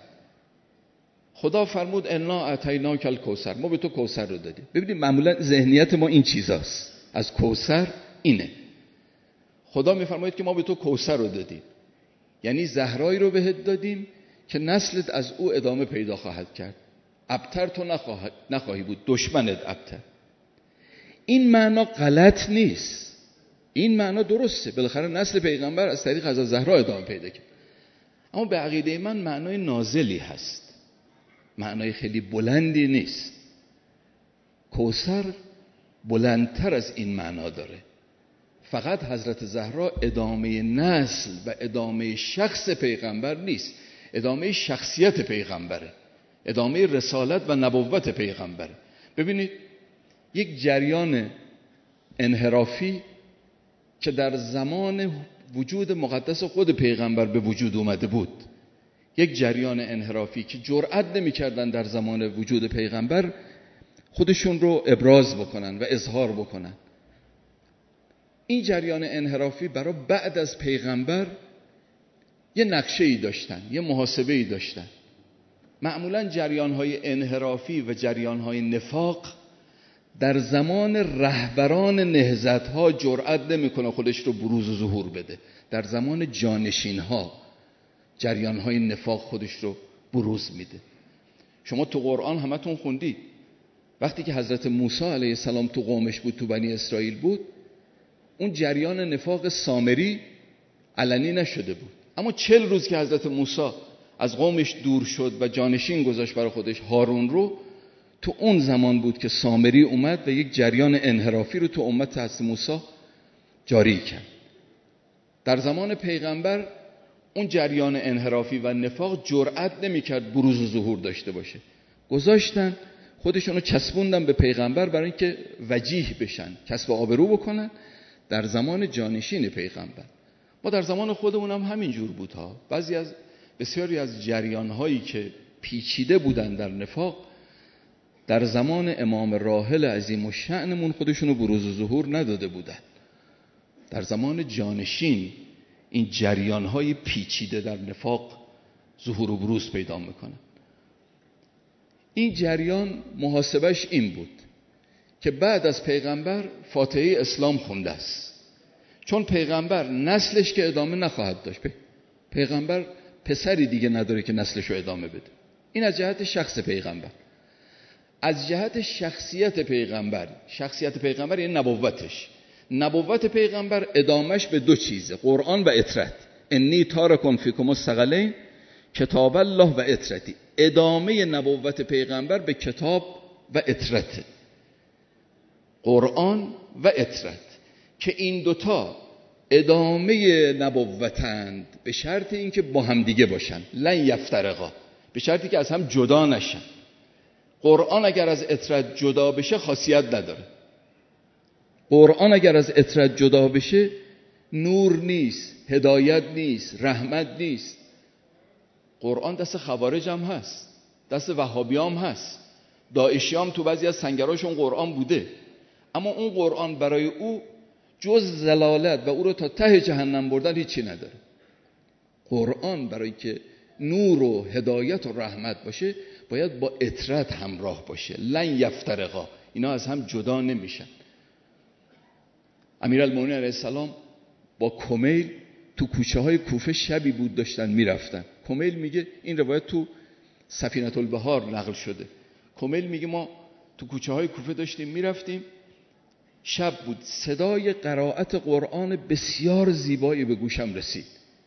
خدا فرمود انا اعطیناک الکوثر، ما به تو کوثر رو دادیم. ببینید معمولا ذهنیت ما این چیزاست از کوثر، اینه. خدا میفرماید که ما به تو کوثر رو دادیم، یعنی زهرایی رو بهت دادیم که نسلت از او ادامه پیدا خواهد کرد. ابتر تو نخواهی, نخواهی بود، دشمنت ابتر. این معنا غلط نیست، این معنا درسته. بالاخره نسل پیغمبر از طریق حضرت زهرا ادامه پیدا کرد. اما به عقیده من معنای نازلی هست، معنای خیلی بلندی نیست. کوثر بلندتر از این معنا داره. فقط حضرت زهرا ادامه نسل و ادامه شخص پیغمبر نیست، ادامه شخصیت پیغمبره، ادامه رسالت و نبوت پیغمبره. ببینید یک جریان انحرافی که در زمان وجود مقدس خود پیغمبر به وجود اومده بود، یک جریان انحرافی که جرأت نمی‌کردن در زمان وجود پیغمبر خودشون رو ابراز بکنن و اظهار بکنن. این جریان انحرافی برای بعد از پیغمبر یه نقشه‌ای داشتن، یه محاسبه‌ای داشتن. معمولاً جریان‌های انحرافی و جریان‌های نفاق در زمان رهبران نهضت‌ها جرأت نمی‌کنه خودش رو بروز و ظهور بده. در زمان جانشین‌ها جریان‌های نفاق خودش رو بروز میده. شما تو قرآن همتون خوندید وقتی که حضرت موسی علیه السلام تو قومش بود، تو بنی اسرائیل بود، اون جریان نفاق سامری علنی نشده بود. اما چل روز که حضرت موسی از قومش دور شد و جانشین گذاشت برای خودش هارون رو، تو اون زمان بود که سامری اومد و یک جریان انحرافی رو تو امت حضرت موسی جاری کرد. در زمان پیغمبر اون جریان انحرافی و نفاق جرأت نمی‌کرد بروز و ظهور داشته باشه. گذاشتن خودشونو چسبوندن به پیغمبر برای اینکه وجیه بشن، کسب آبرو بکنن در زمان جانشین پیغمبر. ما در زمان خودمون هم همین جور بود ها. بعضی از بسیاری از جریان‌هایی که پیچیده بودن در نفاق در زمان امام راحل عظیم الشأنمون خودشونو بروز و ظهور نداده بودن. در زمان جانشین این جریان‌های پیچیده در نفاق ظهور و بروز پیدا میکنن. این جریان محاسبش این بود که بعد از پیغمبر فاتحه اسلام خونده است، چون پیغمبر نسلش که ادامه نخواهد داشت. پیغمبر پسری دیگه نداره که نسلش رو ادامه بده. این از جهت شخص پیغمبر. از جهت شخصیت پیغمبر، شخصیت پیغمبر یعنی نبوتش. نبوت پیغمبر ادامش به دو چیزه، قرآن و اطرت. انی تارکم فیکم الثقلین کتاب الله و اطرتی. ادامه نبوت پیغمبر به کتاب و اطرت، قرآن و اطرت، که این دوتا ادامه نبوتند به شرط اینکه با هم دیگه باشن، لن یفترقا، به شرطی که از هم جدا نشن. قرآن اگر از اطرت جدا بشه خاصیت نداره. قرآن اگر از اطرت جدا بشه نور نیست، هدایت نیست، رحمت نیست. قرآن دست خوارج هم هست، دست وهابی هم هست، داعشی هم تو بعضی از سنگراشون قرآن بوده، اما اون قرآن برای او جز ضلالت و او رو تا ته جهنم بردن هیچی نداره. قرآن برای که نور و هدایت و رحمت باشه باید با اطرت همراه باشه. لن یفترقا، اینا از هم جدا نمیشن. امیرالمومنین علیه السلام با کمیل تو کوچه های کوفه شبی بود داشتن میرفتن. کمیل میگه، این روایت تو سفینة البحار نقل شده، کمیل میگه ما تو کوچه های کوفه داشتیم میرفتیم، شب بود، صدای قرائت قرآن بسیار زیبایی به گوشم رسید.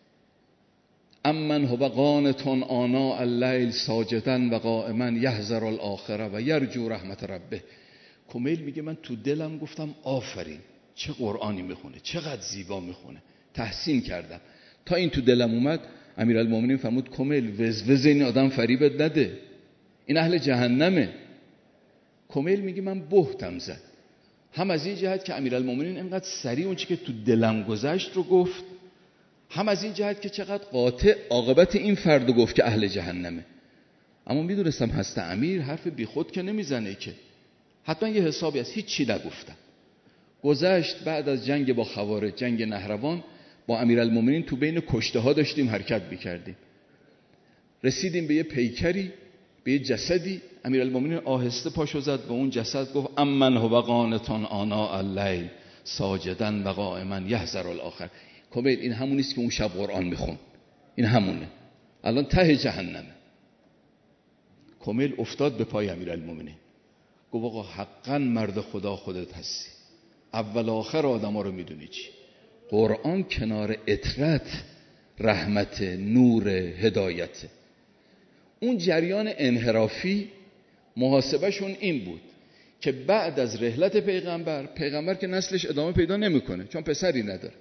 امن هو قانتون آناء اللیل ساجدا و قائما یحذر الاخره و یرجو رحمت ربه. کمیل میگه من تو دلم گفتم آفرین، چه قرآنی میخونه، چقدر زیبا میخونه، تحسین کردم. تا این تو دلم اومد، امیرالمومنین فرمود کمیل وزوز این آدم فریبت نده، این اهل جهنمه. کمیل میگه من بهتم زد، هم از این جهت که امیرالمومنین اینقدر سریع اون چی که تو دلم گذشت رو گفت، هم از این جهت که چقدر قاطع عاقبت این فرد گفت که اهل جهنمه. اما میدونستم هست امیر حرف بی خود که نمیزنه، که حتما یه حسابی هست. هیچ چی نگفتم. گذشت بعد از جنگ با خوارج، جنگ نهروان، با امیرالمومنین تو بین کشته ها داشتیم حرکت میکردیم، رسیدیم به یه پیکری، به یه جسدی. امیرالمومنین آهسته پاشو زد به اون جسد، گفت امن هو قانتون آناء اللیل ساجدا و قائما یحذر الاخر. کمیل این همونیست که اون شب قرآن میخون، این همونه، الان ته جهنمه. کمیل افتاد به پای امیرالمومنین، گفت آقا حقا مرد خدا خودت هستی، اول آخر آدم ها رو میدونی چی. قرآن کنار اطرت، رحمت، نور، هدایت. اون جریان انحرافی محاسبهشون این بود که بعد از رحلت پیغمبر، پیغمبر که نسلش ادامه پیدا نمیکنه چون پسری نداره،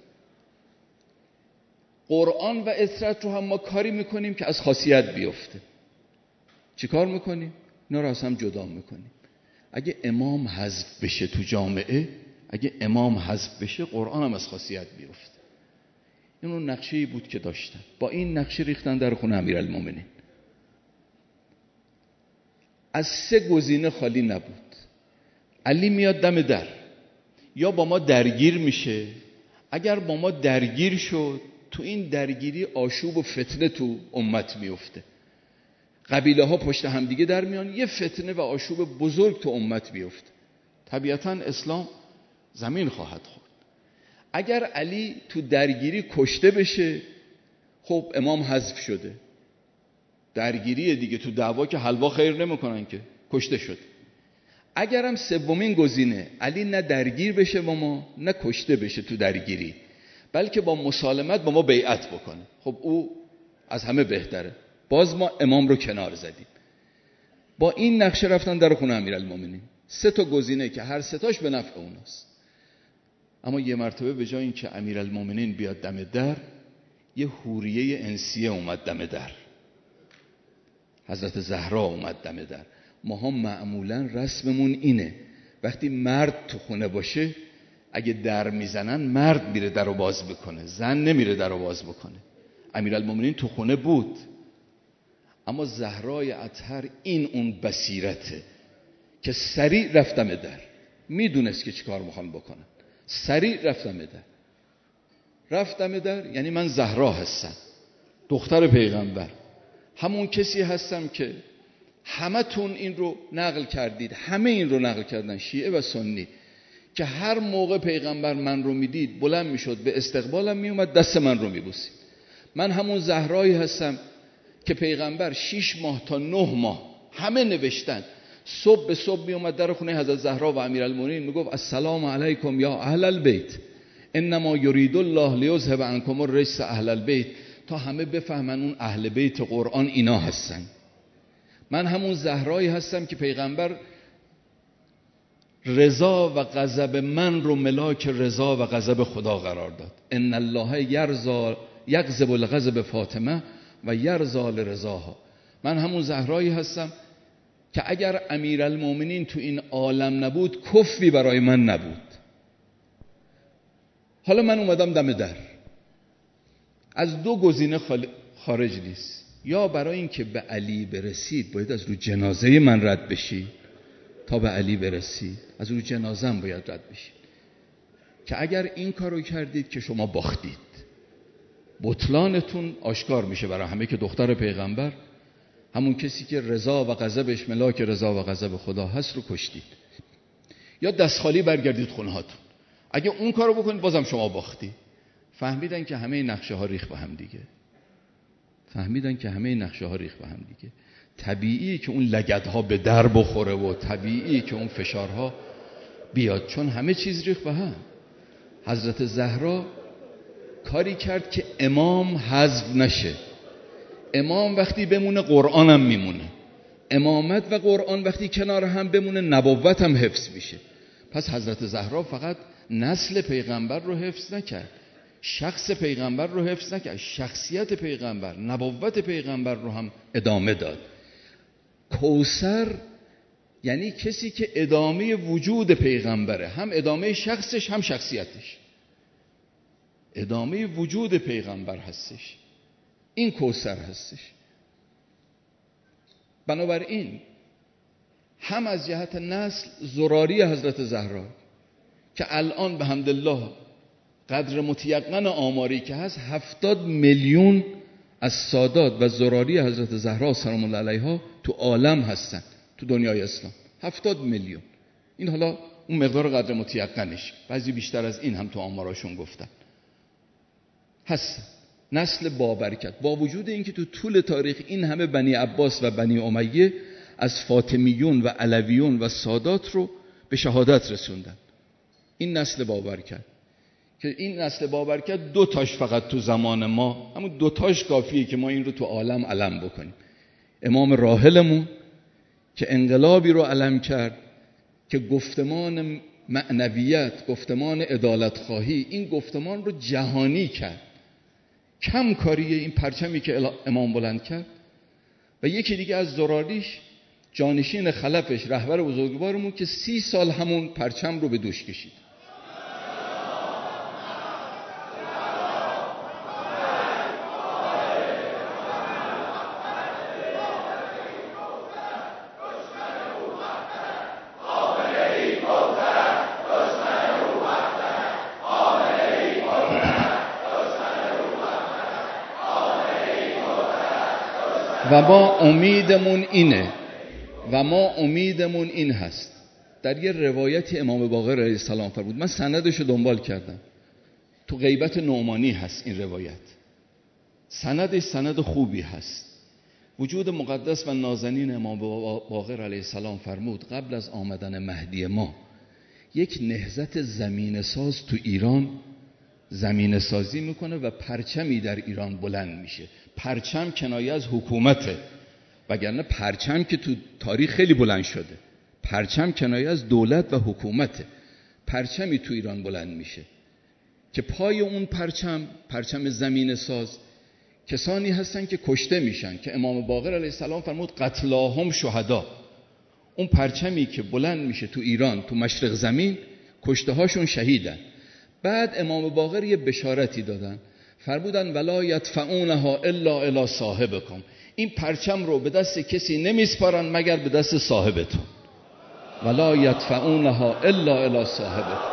قرآن و اطرت رو هم ما کاری میکنیم که از خاصیت بیفته. چی کار میکنیم؟ اینا رو از هم جدا میکنیم. اگه امام حذف بشه تو جامعه، اگه امام حذف بشه، قرآن هم از خاصیت بیفته. این اون نقشه‌ای بود که داشتن، با این نقشه ریختن در خونه امیرالمومنین. از سه گزینه خالی نبود. علی میاد دم در، یا با ما درگیر میشه، اگر با ما درگیر شد، تو این درگیری آشوب و فتنه تو امت میفته، قبیله ها پشت هم دیگه در میان، یه فتنه و آشوب بزرگ تو امت میفته، طبیعتاً اسلام زمین خواهد خورد. اگر علی تو درگیری کشته بشه، خب امام حذف شده، درگیری دیگه، تو دعوا که حلوا خیر نمیکنن که، کشته شد. اگرم سومین گزینه، علی نه درگیر بشه با ما، نه کشته بشه تو درگیری، بلکه با مسالمت با ما بیعت بکنه، خب او از همه بهتره. باز ما امام رو کنار زدیم. با این نقشه رفتن در خونه امیرالمومنین. سه تا گزینه که هر سه تاش به نفع اوناست. اما یه مرتبه به جای اینکه امیرالمومنین بیاد دم در، یه حوریه انسیه اومد دم در، حضرت زهرا اومد دم در. ما هم معمولا رسممون اینه وقتی مرد تو خونه باشه، اگه در میزنن مرد میره در رو باز بکنه، زن نمیره در رو باز بکنه. امیرالمومنین تو خونه بود، اما زهرای اطهر این اون بصیرته که سریع رفتم در، میدونست که چی کار میخوان بکنن، سریع رفتم در. رفتم در یعنی من زهرا هستم، دختر پیغمبر، همون کسی هستم که همه تون این رو نقل کردید، همه این رو نقل کردن، شیعه و سنی، که هر موقع پیغمبر من رو میدید بلند میشد به استقبالم میومد، دست من رو میبوسید. من همون زهرایی هستم که پیغمبر شش ماه تا نه ماه همه نوشتن، صبح به صبح میومد در خونه حضرت زهرا و امیرالمومنین میگفت السلام علیکم یا اهل البیت انما یرید الله لیذهب عنکم الرجس اهل البیت، تا همه بفهمن اون اهل بیت قرآن اینا هستن. من همون زهرایی هستم که پیغمبر رضا و غضب من رو ملاک رضا و غضب خدا قرار داد. ان الله یرضا یغضب الغضب فاطمه و یرضا لرضاها. من همون زهرایی هستم که اگر امیرالمومنین تو این عالم نبود، کفی برای من نبود. حالا من اومدم دم در، از دو گزینه خارج نیست. یا برای این که به علی برسید باید از رو جنازه من رد بشی، تا به علی برسید از رو جنازه هم باید رد بشی. که اگر این کارو کردید که شما باختید، بطلانتون آشکار میشه برای همه که دختر پیغمبر، همون کسی که رضا و غضبش ملاک رضا و غضب خدا هست رو کشتید، یا دست خالی برگردید خونه هاتون. اگه اون کارو بکنید بازم شما باختی. فهمیدن که همه نقشه ها ریخ به هم دیگه. فهمیدن که همه نقشه ها ریخ به هم دیگه. طبیعی که اون لگدها به در بخوره و طبیعی که اون فشارها بیاد، چون همه چیز ریخ به هم. حضرت زهرا کاری کرد که امام حذف نشه. امام وقتی بمونه قرآن هم میمونه. امامت و قرآن وقتی کنار هم بمونه نبوت هم حفظ میشه. پس حضرت زهرا فقط نسل پیغمبر رو حفظ نکرد، شخص پیغمبر رو حفظ نکرد، شخصیت پیغمبر، نبوت پیغمبر رو هم ادامه داد. کوثر یعنی کسی که ادامه وجود پیغمبره، هم ادامه شخصش هم شخصیتش، ادامه وجود پیغمبر هستش. این کوثر هستش. بنابراین هم از جهت نسل زراری حضرت زهرا که الان به حمدالله قدر متیقن آماری که هست هفتاد میلیون از سادات و زراری حضرت زهرا سلام الله علیها تو عالم هستن، تو دنیای اسلام هفتاد میلیون. این حالا اون مقدار قدر متیقنش، بعضی بیشتر از این هم تو آماراشون گفتن هستن. نسل بابرکت، با وجود اینکه تو طول تاریخ این همه بنی عباس و بنی امیه از فاطمیون و علویون و سادات رو به شهادت رسوندن، این نسل بابرکت. که این نسل بابرکت دو تاش فقط تو زمان ما، همون دو تاش کافیه که ما این رو تو عالم علم بکنیم. امام راحلمون که انقلابی رو علم کرد که گفتمان معنویت، گفتمان عدالت خواهی، این گفتمان رو جهانی کرد. کم کاریه این پرچمی که امام بلند کرد. و یکی دیگه از زراریش جانشین خلفش رهبر بزرگوارمون که سی سال همون پرچم رو به دوش کشید. و ما امیدمون اینه و ما امیدمون این هست. در یه روایتی امام باقر علیه السلام فرمود، من سندشو دنبال کردم، تو غیبت نعمانی هست این روایت، سندش سند خوبی هست. وجود مقدس و نازنین امام باقر علیه السلام فرمود قبل از آمدن مهدی ما یک نهضت زمین ساز تو ایران زمین سازی میکنه و پرچمی در ایران بلند میشه. پرچم کنایه از حکومته، وگرنه پرچم که تو تاریخ خیلی بلند شده. پرچم کنایه از دولت و حکومته. پرچمی تو ایران بلند میشه که پای اون پرچم، پرچم زمین ساز، کسانی هستن که کشته میشن که امام باقر علیه السلام فرمود قتلاهم شهدا. اون پرچمی که بلند میشه تو ایران، تو مشرق زمین، کشته هاشون شهیدن. بعد امام باقر یه بشارتی دادن، فرمودن ولا یدفعونها الا الی صاحبکم، این پرچم رو به دست کسی نمیسپارن مگر به دست صاحبتون. ولا یدفعونها الا الی صاحبکم.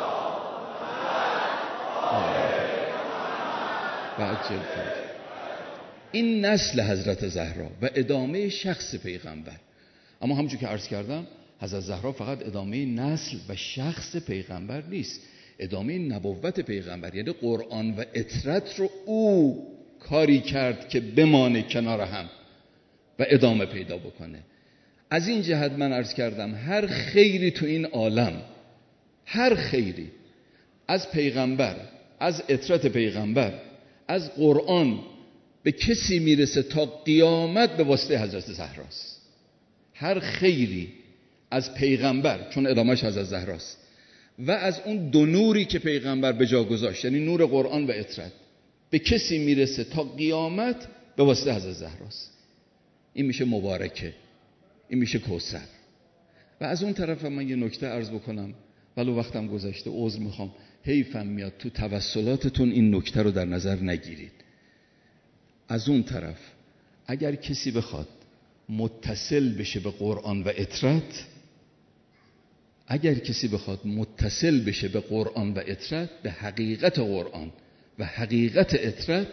این نسل حضرت زهرا و ادامه شخص پیغمبر. اما همونجور که عرض کردم حضرت زهرا فقط ادامه نسل و شخص پیغمبر نیست، ادامه نبوت پیغمبر. یعنی قرآن و اطرت رو او کاری کرد که بمانه کنار هم و ادامه پیدا بکنه. از این جهت من عرض کردم هر خیری تو این عالم، هر خیری از پیغمبر، از اطرت پیغمبر، از قرآن به کسی میرسه تا قیامت به واسطه حضرت زهراست. هر خیری از پیغمبر، چون ادامهش حضرت زهراست، و از اون دو نوری که پیغمبر به جا گذاشت، یعنی نور قرآن و اطرت، به کسی میرسه تا قیامت به واسطه حضرت زهراست. این میشه مبارکه، این میشه کوثر. و از اون طرف من یه نکته عرض بکنم، ولو وقتم گذشته عذر میخوام، حیفم میاد تو توسلاتتون این نکته رو در نظر نگیرید. از اون طرف اگر کسی بخواد متصل بشه به قرآن و اطرت، اگر کسی بخواد متصل بشه به قرآن و اطرت، به حقیقت قرآن و حقیقت اطرت،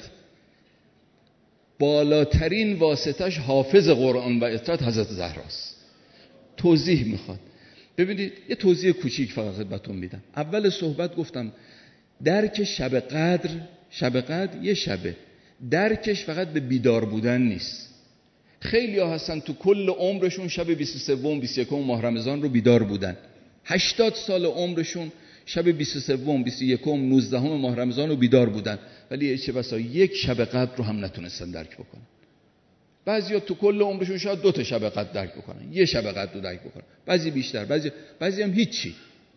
بالاترین واسطش حافظ قرآن و اطرت حضرت زهراست. توضیح میخواد. ببینید یه توضیح کوچیک فقط خدمتتون میدم. اول صحبت گفتم درک شب قدر، شب قدر یه شبه، درکش فقط به بیدار بودن نیست. خیلی ها هستن تو کل عمرشون شب بیست و سه بیست و یک ماه رمضان رو بیدار بودن، هشتاد سال عمرشون شب بیست و سه بیست و یک نوزده ماه رمضان رو بیدار بودن، ولی چه بسا یک شب قدر رو هم نتونستن درک بکنن. بعضیا تو کل عمرشون شاید دو تا شب قدر درک بکنن، یه شب قدر رو درک بکنن، بعضی بیشتر، بعضی بعضی هم هیچی.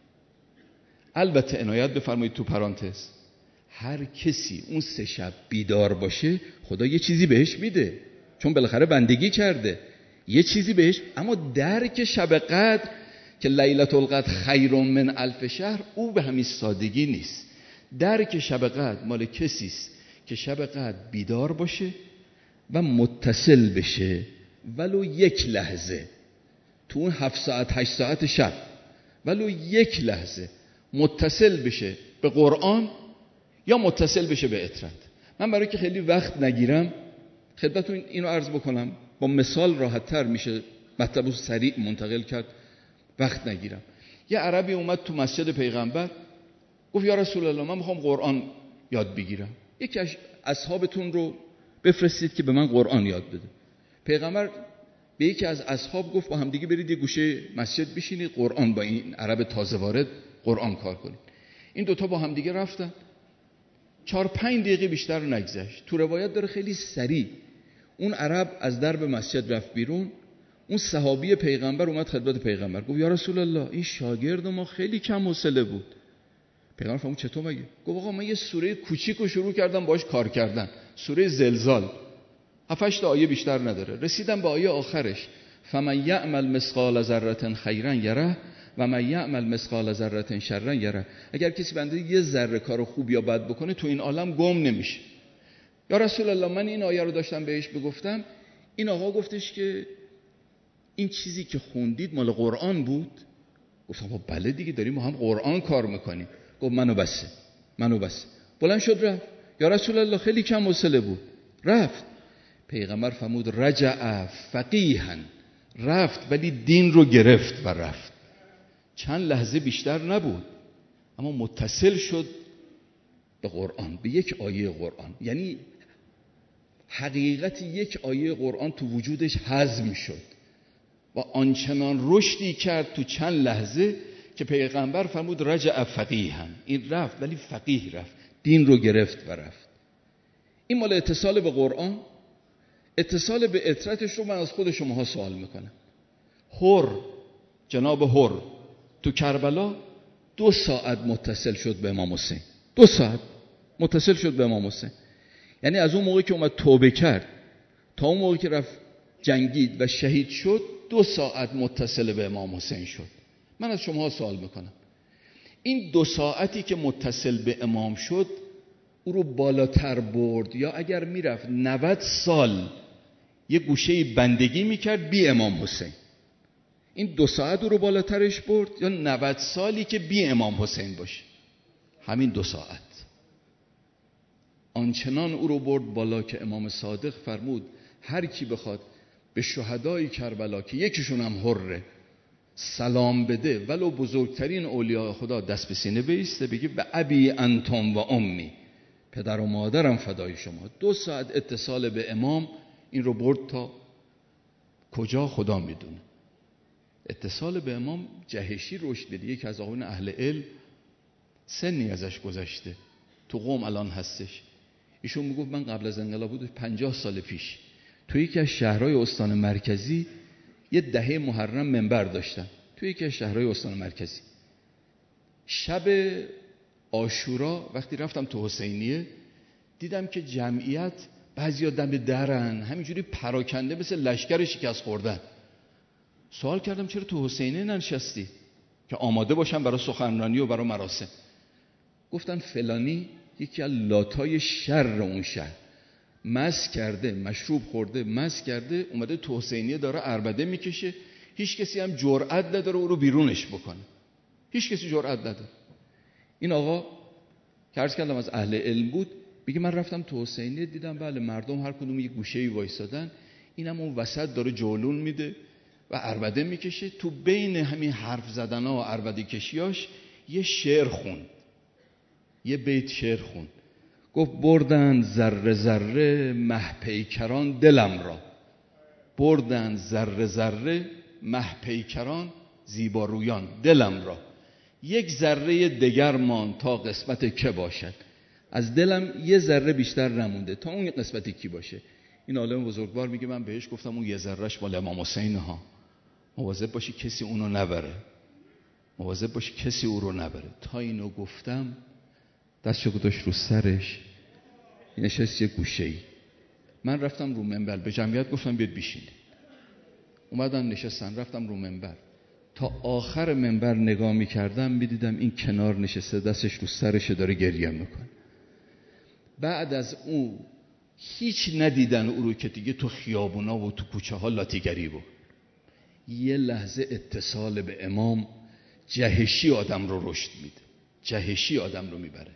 البته عنایت بفرمایید تو پرانتز، هر کسی اون سه شب بیدار باشه خدا یه چیزی بهش میده، چون بالاخره بندگی کرده، یه چیزی بهش. اما درک شب قدر که لیلة القدر خیر من الف شهر، او به همین سادگی نیست. درک شب قدر مال کسی است که شب قدر بیدار باشه و متصل بشه ولو یک لحظه تو اون هفت ساعت هشت ساعت شب، ولو یک لحظه متصل بشه به قرآن یا متصل بشه به اطرت. من برای که خیلی وقت نگیرم خدمتتون اینو عرض بکنم، با مثال راحت تر میشه مطلب رو سریع منتقل کرد، وقت نگیرم. یه عربی اومد تو مسجد پیغمبر گفت یا رسول الله من میخوام قرآن یاد بگیرم، یکی از اصحابتون رو بفرستید که به من قرآن یاد بده. پیغمبر به یکی از اصحاب گفت با هم دیگه برید یه گوشه مسجد بشینید قرآن با این عرب تازه وارد قرآن کار کنید. این دوتا با هم دیگه رفتن، چهار پنج دقیقه بیشتر نگذشت. تو روایت داره خیلی سریع اون عرب از درب مسجد رفت بیرون، اون صحابی پیغمبر اومد خدمت پیغمبر گفت یا رسول الله این شاگرد ما خیلی کم حوصله بود. پیغمبر فرمود چطور مگه؟ گفت آقا من یه سوره کوچیکو شروع کردم باهاش کار کردن، سوره زلزال، هفت هشت آیه بیشتر نداره، رسیدم به آیه آخرش فمن یعمل مثقال ذره خیرا یره و من یعمل مثقال ذره شرا یره. اگر کسی بنده یه ذره کار خوب یا بد بکنه تو این عالم گم نمیشه. یا رسول الله من این آیه رو داشتم بهش بگفتم، این آقا گفتش که این چیزی که خوندید مال قرآن بود؟ گفتم بله دیگه داریم ما هم قرآن کار میکنیم. گفت منو بسه، منو بسه. بلند شد رفت. یا رسول الله خیلی کم حوصله بود. رفت. پیغمبر فرمود رجع فقیها، رفت ولی دین رو گرفت و رفت. چند لحظه بیشتر نبود اما متصل شد به قرآن، به یک آیه قرآن. یعنی حقیقت یک آیه قرآن تو وجودش هضم شد و آنچنان رشدی کرد تو چند لحظه که پیغمبر فرمود رجع فقیها، این رفت ولی فقیه رفت، دین رو گرفت و رفت. این مال اتصال به قرآن. اتصال به اطرتش رو من از خود شماها سوال میکنم. هر، جناب هر تو کربلا دو ساعت متصل شد به امام حسین، دو ساعت متصل شد به امام حسین. یعنی از اون موقعی که اومد توبه کرد تا اون موقعی که رفت جنگید و شهید شد دو ساعت متصل به امام حسین شد. من از شما سوال میکنم این دو ساعتی که متصل به امام شد او رو بالاتر برد یا اگر میرفت نود سال یه گوشه بندگی میکرد بی امام حسین، این دو ساعت او رو بالاترش برد یا نود سالی که بی امام حسین باشه؟ همین دو ساعت آنچنان او رو برد بالا که امام صادق فرمود هر کی بخواد به شهدای کربلا که یکیشون هم حره سلام بده ولو بزرگترین اولیاء خدا دست به سینه بایسته بگی و ابی انتم و امی، پدر و مادرم فدای شما. دو ساعت اتصال به امام این رو برد تا کجا خدا میدونه. اتصال به امام جهشی رشد بده. یکی از آقایون اهل علم سنی ازش گذشته تو قم الان هستش، ایشون میگفت من قبل از انقلاب بود پنجاه سال پیش تو یکی از شهرهای استان مرکزی یه دهه محرم منبر داشتن، تو یکی از شهرهای استان مرکزی. شب عاشورا وقتی رفتم تو حسینیه دیدم که جمعیت بعضیا دم درن همینجوری پراکنده مثل لشکر شکست خوردن. سوال کردم چرا تو حسینیه ننشستی که آماده باشن برای سخنرانی و برای مراسم؟ گفتن فلانی یکی از لاتای شر اون شهر مست کرده، مشروب خورده، مست کرده، اومده تو حسینیه داره عربده میکشه، هیچ کسی هم جرئت نداره او رو بیرونش بکنه. هیچ کسی جرئت نداره. این آقا که عرض کردم از اهل علم بود، میگه من رفتم تو حسینیه دیدم بله مردم هر کدوم یک گوشه‌ای وایسادن، اینم اون وسط داره جولون میده و عربده میکشه. تو بین همین حرف زدن‌ها و عربده کشیاش یه شعر خوند، یه بیت شعر خوند. گفت بردند ذره ذره مه پیکران دلم را، بردند ذره ذره مه پیکران زیبارویان دلم را، یک ذره دگر مان تا قسمت که باشد. از دلم یه ذره بیشتر نمونده تا اون قسمت کی باشه. این عالم بزرگوار میگه من بهش گفتم اون یه ذرهش مال امام حسین ها، مواظب باشی کسی اونو نبره، مواظب باشی کسی او رو نبره. تا اینو گفتم دستشو گذاشت رو سرش، نشست یه گوشه‌ای. من رفتم رو منبر به جمعیت گفتم بیاد بشینید. اومدن نشستن، رفتم رو منبر. تا آخر منبر نگاه میکردم میدیدم این کنار نشسته دستش رو سرش داره گریه میکنه. بعد از اون هیچ ندیدن او رو که دیگه تو خیابونا و تو کوچه ها لاتیگری بود. یه لحظه اتصال به امام جهشی آدم رو رشد میده، جهشی آدم رو میبره.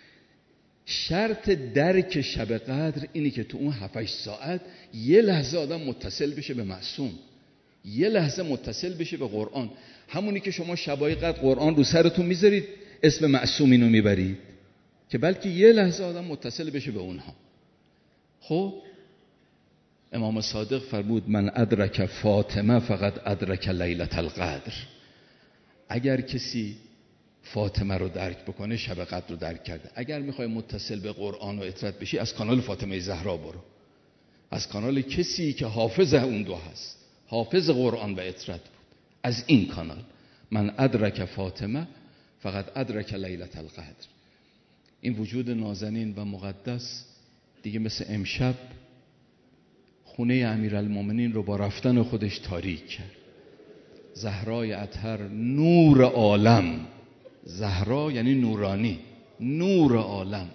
شرط درک شب قدر اینی که تو اون هفت ساعت یه لحظه آدم متصل بشه به معصوم، یه لحظه متصل بشه به قرآن. همونی که شما شبای قدر قرآن رو سرتون میذارید اسم معصوم اینو میبرید، که بلکه یه لحظه آدم متصل بشه به اونها. خب امام صادق فرمود من ادرک فاطمه فقط ادرک لیلة القدر. اگر کسی فاطمه رو درک بکنه شب قدر رو درک کرده. اگر میخوای متصل به قرآن و اطرت بشی از کانال فاطمه زهرا برو، از کانال کسی که حافظ اون دو هست، حافظ قرآن و اطرت بود. از این کانال من ادرک فاطمه فقط ادرک لیلة القدر. این وجود نازنین و مقدس دیگه مثل امشب خونه امیرالمومنین رو با رفتن خودش تاریک کرد. زهرای اطهر نور عالم، زهرا یعنی نورانی، نور عالم،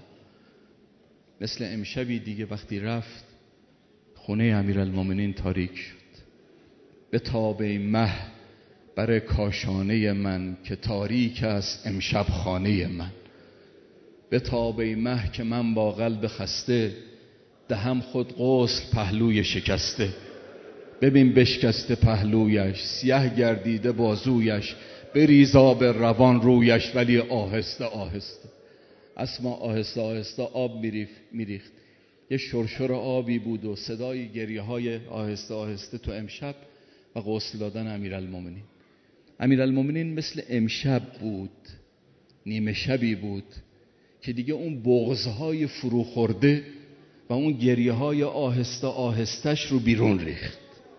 مثل امشبی دیگه وقتی رفت خونه امیرالمومنین تاریک شد. به تاب مه بر کاشانه من که تاریک است امشب خانه من. به تاب مه که من با قلب خسته دهم خود غسل پهلوی شکسته. ببین بشکسته پهلویش، سیاه گردیده بازویش، بریز آب روان رویش ولی آهسته آهسته. اسما آهسته آهسته آب میریخت. یه شرشر آبی بود و صدای گریه های آهسته آهسته تو امشب و غسل دادن امیرالمومنین. امیرالمومنین مثل امشب بود، نیمه شبی بود که دیگه اون بغض‌های فرو خورده و اون گریه های آهسته آهستش رو بیرون ریخت.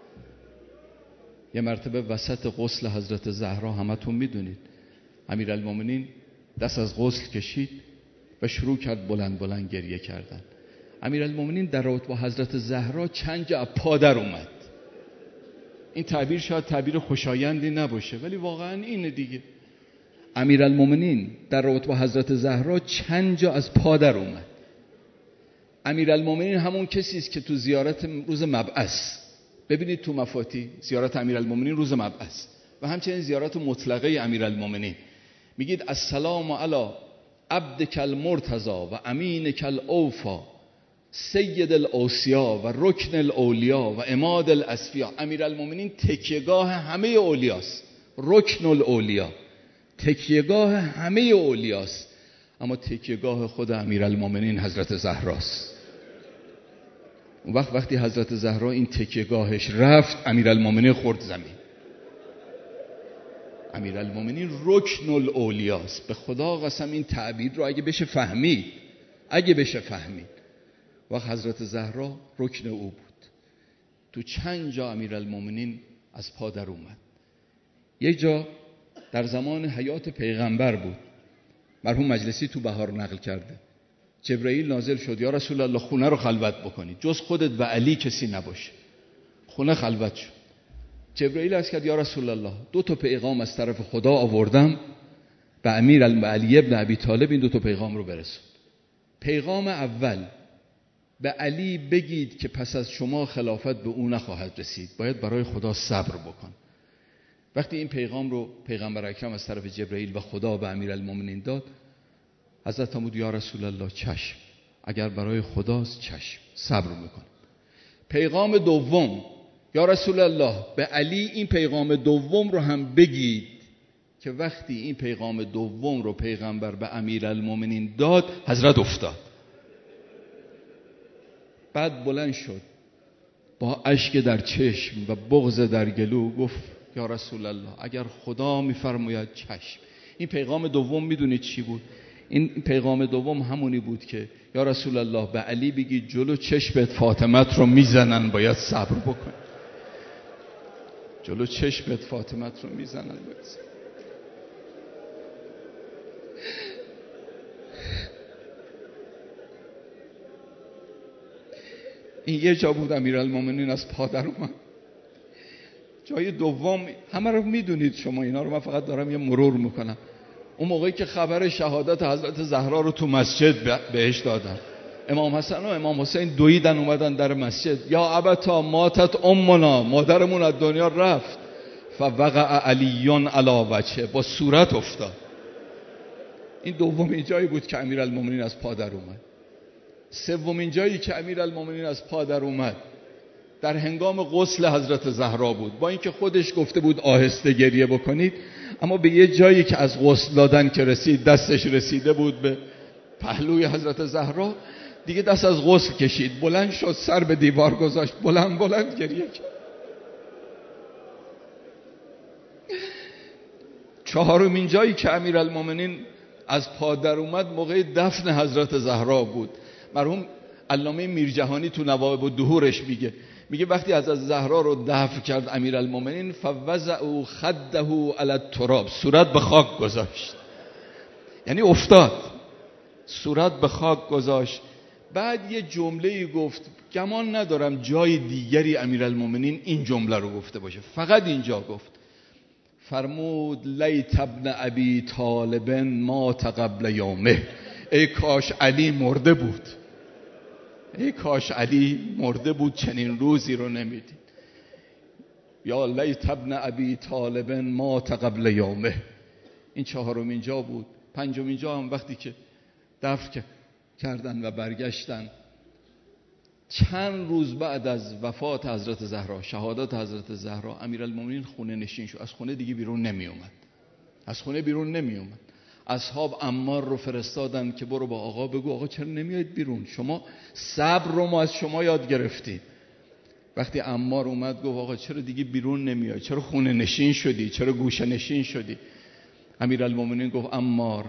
یه مرتبه وسط غسل حضرت زهرا همتون میدونید امیرالمومنین دست از غسل کشید و شروع کرد بلند بلند گریه کردن. امیرالمومنین در رابطه با حضرت زهرا چند جا پا در اومد. این تعبیر شاید تعبیر خوشایندی نباشه ولی واقعا اینه دیگه. امیرالمومنین در رابطه با حضرت زهرا چند جا از پا در اومد. امیرالمومنین همون کسی است که تو زیارت روز مبعث، ببینید تو مفاتی زیارت امیرالمومنین روز مبعث و همچنین زیارت مطلقه امیرالمومنین میگید السلام علی عبدک المرتضی و امینک الاوفا سید الاوصیا و رکن الاولیا و عماد الاصفیا. امیرالمومنین تکیهگاه همه اولیاست، رکن الاولیا، تکیهگاه همه اولیاست، اما تکیهگاه خود امیرالمومنین حضرت زهراست. اون وقت وقتی حضرت زهرا این تکیهگاهش رفت امیرالمومنین خورد زمین. امیرالمومنین رکن الاولیاست. به خدا قسم این تعبیر رو اگه بشه فهمید، اگه بشه فهمید، وقت حضرت زهرا رکن او بود. تو چند جا امیرالمومنین از پا در اومد. یک جا در زمان حیات پیغمبر بود، مرحوم مجلسی تو بهار نقل کرده، جبرئیل نازل شد یا رسول الله خونه رو خلوت بکنید، جز خودت و علی کسی نباشه. خونه خلوت شد. جبرئیل عرض کرد یا رسول الله دو تا پیغام از طرف خدا آوردم به امیر علی ابن ابی طالب، این دو تا پیغام رو برسون. پیغام اول به علی بگید که پس از شما خلافت به او نخواهد رسید، باید برای خدا صبر بکن. وقتی این پیغام رو پیغمبر اکرم از طرف جبرئیل و خدا به امیرالمومنین داد، حضرت فرمود یا رسول الله چشم، اگر برای خداست چشم، صبر میکنم. پیغام دوم، یا رسول الله به علی این پیغام دوم رو هم بگید که وقتی این پیغام دوم رو پیغمبر به امیرالمومنین داد، حضرت افتاد. بعد بلند شد با اشک در چشم و بغض در گلو گفت یا رسول الله اگر خدا میفرماید چشم. این پیغام دوم میدونید چی بود؟ این پیغام دوم همونی بود که یا رسول الله به علی بگید جلو چشمت فاطمت رو میزنن، باید صبر بکن. جلو چشمت فاطمت رو میزنن، باید صبر. این یه جا بود امیرالمومنین از پا در اومد. جای دوم همه رو میدونید شما، اینا رو من فقط دارم یه مرور میکنم. اون موقعی که خبر شهادت حضرت زهرا رو تو مسجد بهش دادن، امام حسن و امام حسین دویدن اومدن در مسجد، یا ابتا ماتت امنا، مادرمون از دنیا رفت. فوقع علیون علی وجهه، با صورت افتاد. این دومین جایی بود که امیرالمومنین از پا در اومد. سومین جایی که امیرالمومنین از پا در اومد در هنگام غسل حضرت زهرا بود. با اینکه خودش گفته بود آهسته گریه بکنید، اما به یه جایی که از غسل دادن که رسید، دستش رسیده بود به پهلوی حضرت زهرا، دیگه دست از غسل کشید، بلند شد، سر به دیوار گذاشت، بلند بلند گریه کرد. چهارمین جایی که امیرالمومنین از پا در اومد موقع دفن حضرت زهرا بود. مرحوم علامه میرجهانی تو نوائب الدهورش میگه میگه وقتی حضرت زهرا رو دفن کرد امیرالمومنین، فوضعوا خده علی التراب، صورت به خاک گذاشت، یعنی افتاد، صورت به خاک گذاشت. بعد یه جمله‌ای گفت، گمان ندارم جای دیگری امیرالمومنین این جمله رو گفته باشه، فقط اینجا گفت. فرمود لیت ابن ابی طالب مات قبل یومه، ای کاش علی مرده بود، ای کاش علی مرده بود، چنین روزی رو نمیدید. یا لیت ابن ابی طالب مات قبل یومه. این چهارمین جا بود. پنجمین جا هم وقتی که دفن کردن و برگشتن، چند روز بعد از وفات حضرت زهرا، شهادت حضرت زهرا، امیرالمومنین خونه نشین شد، از خونه دیگه بیرون نمی اومد، از خونه بیرون نمی اومد. اصحاب عمار رو فرستادن که برو با آقا بگو آقا چرا نمیاید بیرون، شما صبر رو ما از شما یاد گرفتیم. وقتی عمار اومد گفت آقا چرا دیگه بیرون نمیای، چرا خونه نشین شدی، چرا گوشه نشین شدی؟ امیرالمومنین گفت عمار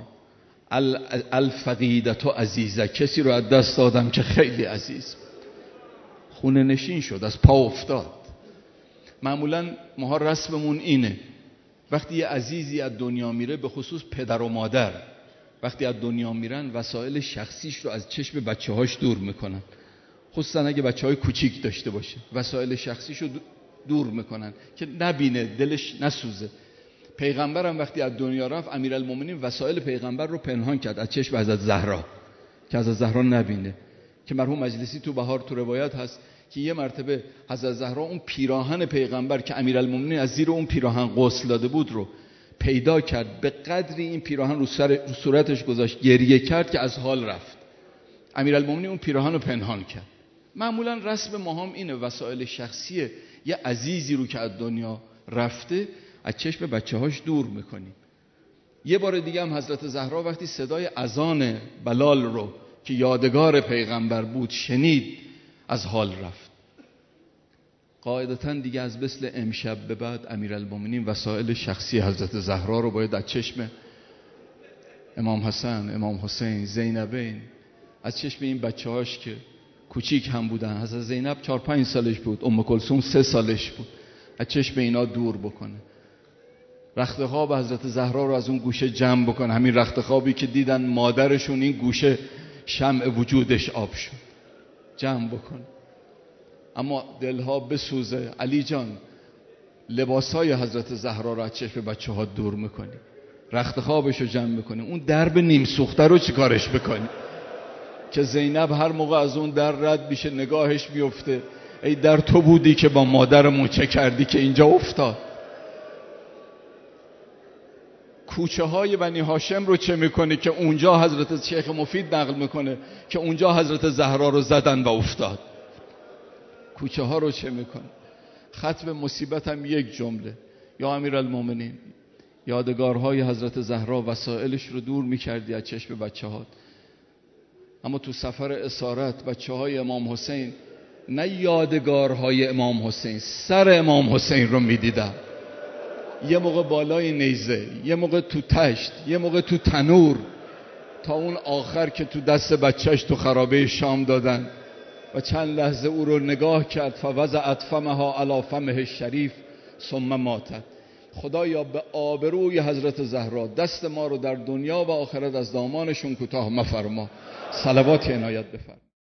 الفقیدة عزیزه، کسی رو از دست دادم که خیلی عزیز. خونه نشین شد، از پا افتاد. معمولا ما رسممون اینه وقتی یه عزیزی از دنیا میره، به خصوص پدر و مادر وقتی از دنیا میرن، وسایل شخصیش رو از چشم بچه هاش دور میکنن، خصوصا اگه بچه های کوچیک داشته باشه، وسایل شخصیش رو دور میکنن که نبینه، دلش نسوزه. پیغمبرم وقتی از دنیا رفت، امیرالمومنین وسایل پیغمبر رو پنهان کرد از چشم حضرت زهرا که حضرت زهرا نبینه. که مرحوم مجلسی تو بهار تو روایت هست که یه مرتبه حضرت زهرا اون پیراهن پیغمبر که امیرالمومنین از زیر اون پیراهن غسل داده بود رو پیدا کرد، به قدری این پیراهن رو, سر رو صورتش گذاشت، گریه کرد که از حال رفت. امیرالمومنین اون پیراهن رو پنهان کرد. معمولا رسم ما هم اینه، وسایل شخصی یه عزیزی رو که از دنیا رفته از چشم بچه هاش دور میکنیم. یه بار دیگه هم حضرت زهرا وقتی صدای اذان بلال رو که یادگار پیغمبر بود شنید، از حال رفت. قاعدتاً دیگه از مثل امشب به بعد امیرالمومنین وسایل شخصی حضرت زهرا رو باید از چشم امام حسن، امام حسین، زینبین، از چشم این بچه هاش که کوچیک هم بودن، حضرت زینب چهار پنج سالش بود، ام کلثوم سه سالش بود، از چشم اینا دور بکنه. رخت خواب حضرت زهرا رو از اون گوشه جمع بکنه، همین رخت خوابی که دیدن مادرشون این گوشه شمع وجودش آب شد، جمع بکن. اما دلها بسوزه. علی جان لباسای حضرت زهرا رو از چشم بچه ها دور میکنی، رخت خوابش رو جمع میکنی، اون درب نیم سوخته رو چیکارش بکنی که زینب هر موقع از اون در رد میشه نگاهش میفته ای در تو بودی که با مادرمون چه کردی که اینجا افتاد. کوچه های بنی هاشم رو چه میکنه که اونجا حضرت شیخ مفید نقل میکنه که اونجا حضرت زهرا رو زدن و افتاد. کوچه ها رو چه میکنه؟ ختم مصیبت هم یک جمله: یا امیرالمومنین، یادگارهای حضرت زهرا وسائلش رو دور میکردی از چشم بچه ها. اما تو سفر اسارت بچه های امام حسین نه یادگارهای امام حسین، سر امام حسین رو میدیدن. یه موقع بالای نیزه، یه موقع تو تشت، یه موقع تو تنور، تا اون آخر که تو دست بچهش تو خرابه شام دادن و چند لحظه او رو نگاه کرد. فوضعت فمها علی فمه شریف ثم ماتت. خدایا به آبروی حضرت زهرا دست ما رو در دنیا و آخرت از دامانشون کوتاه مفرما. صلوات عنایت بفرما.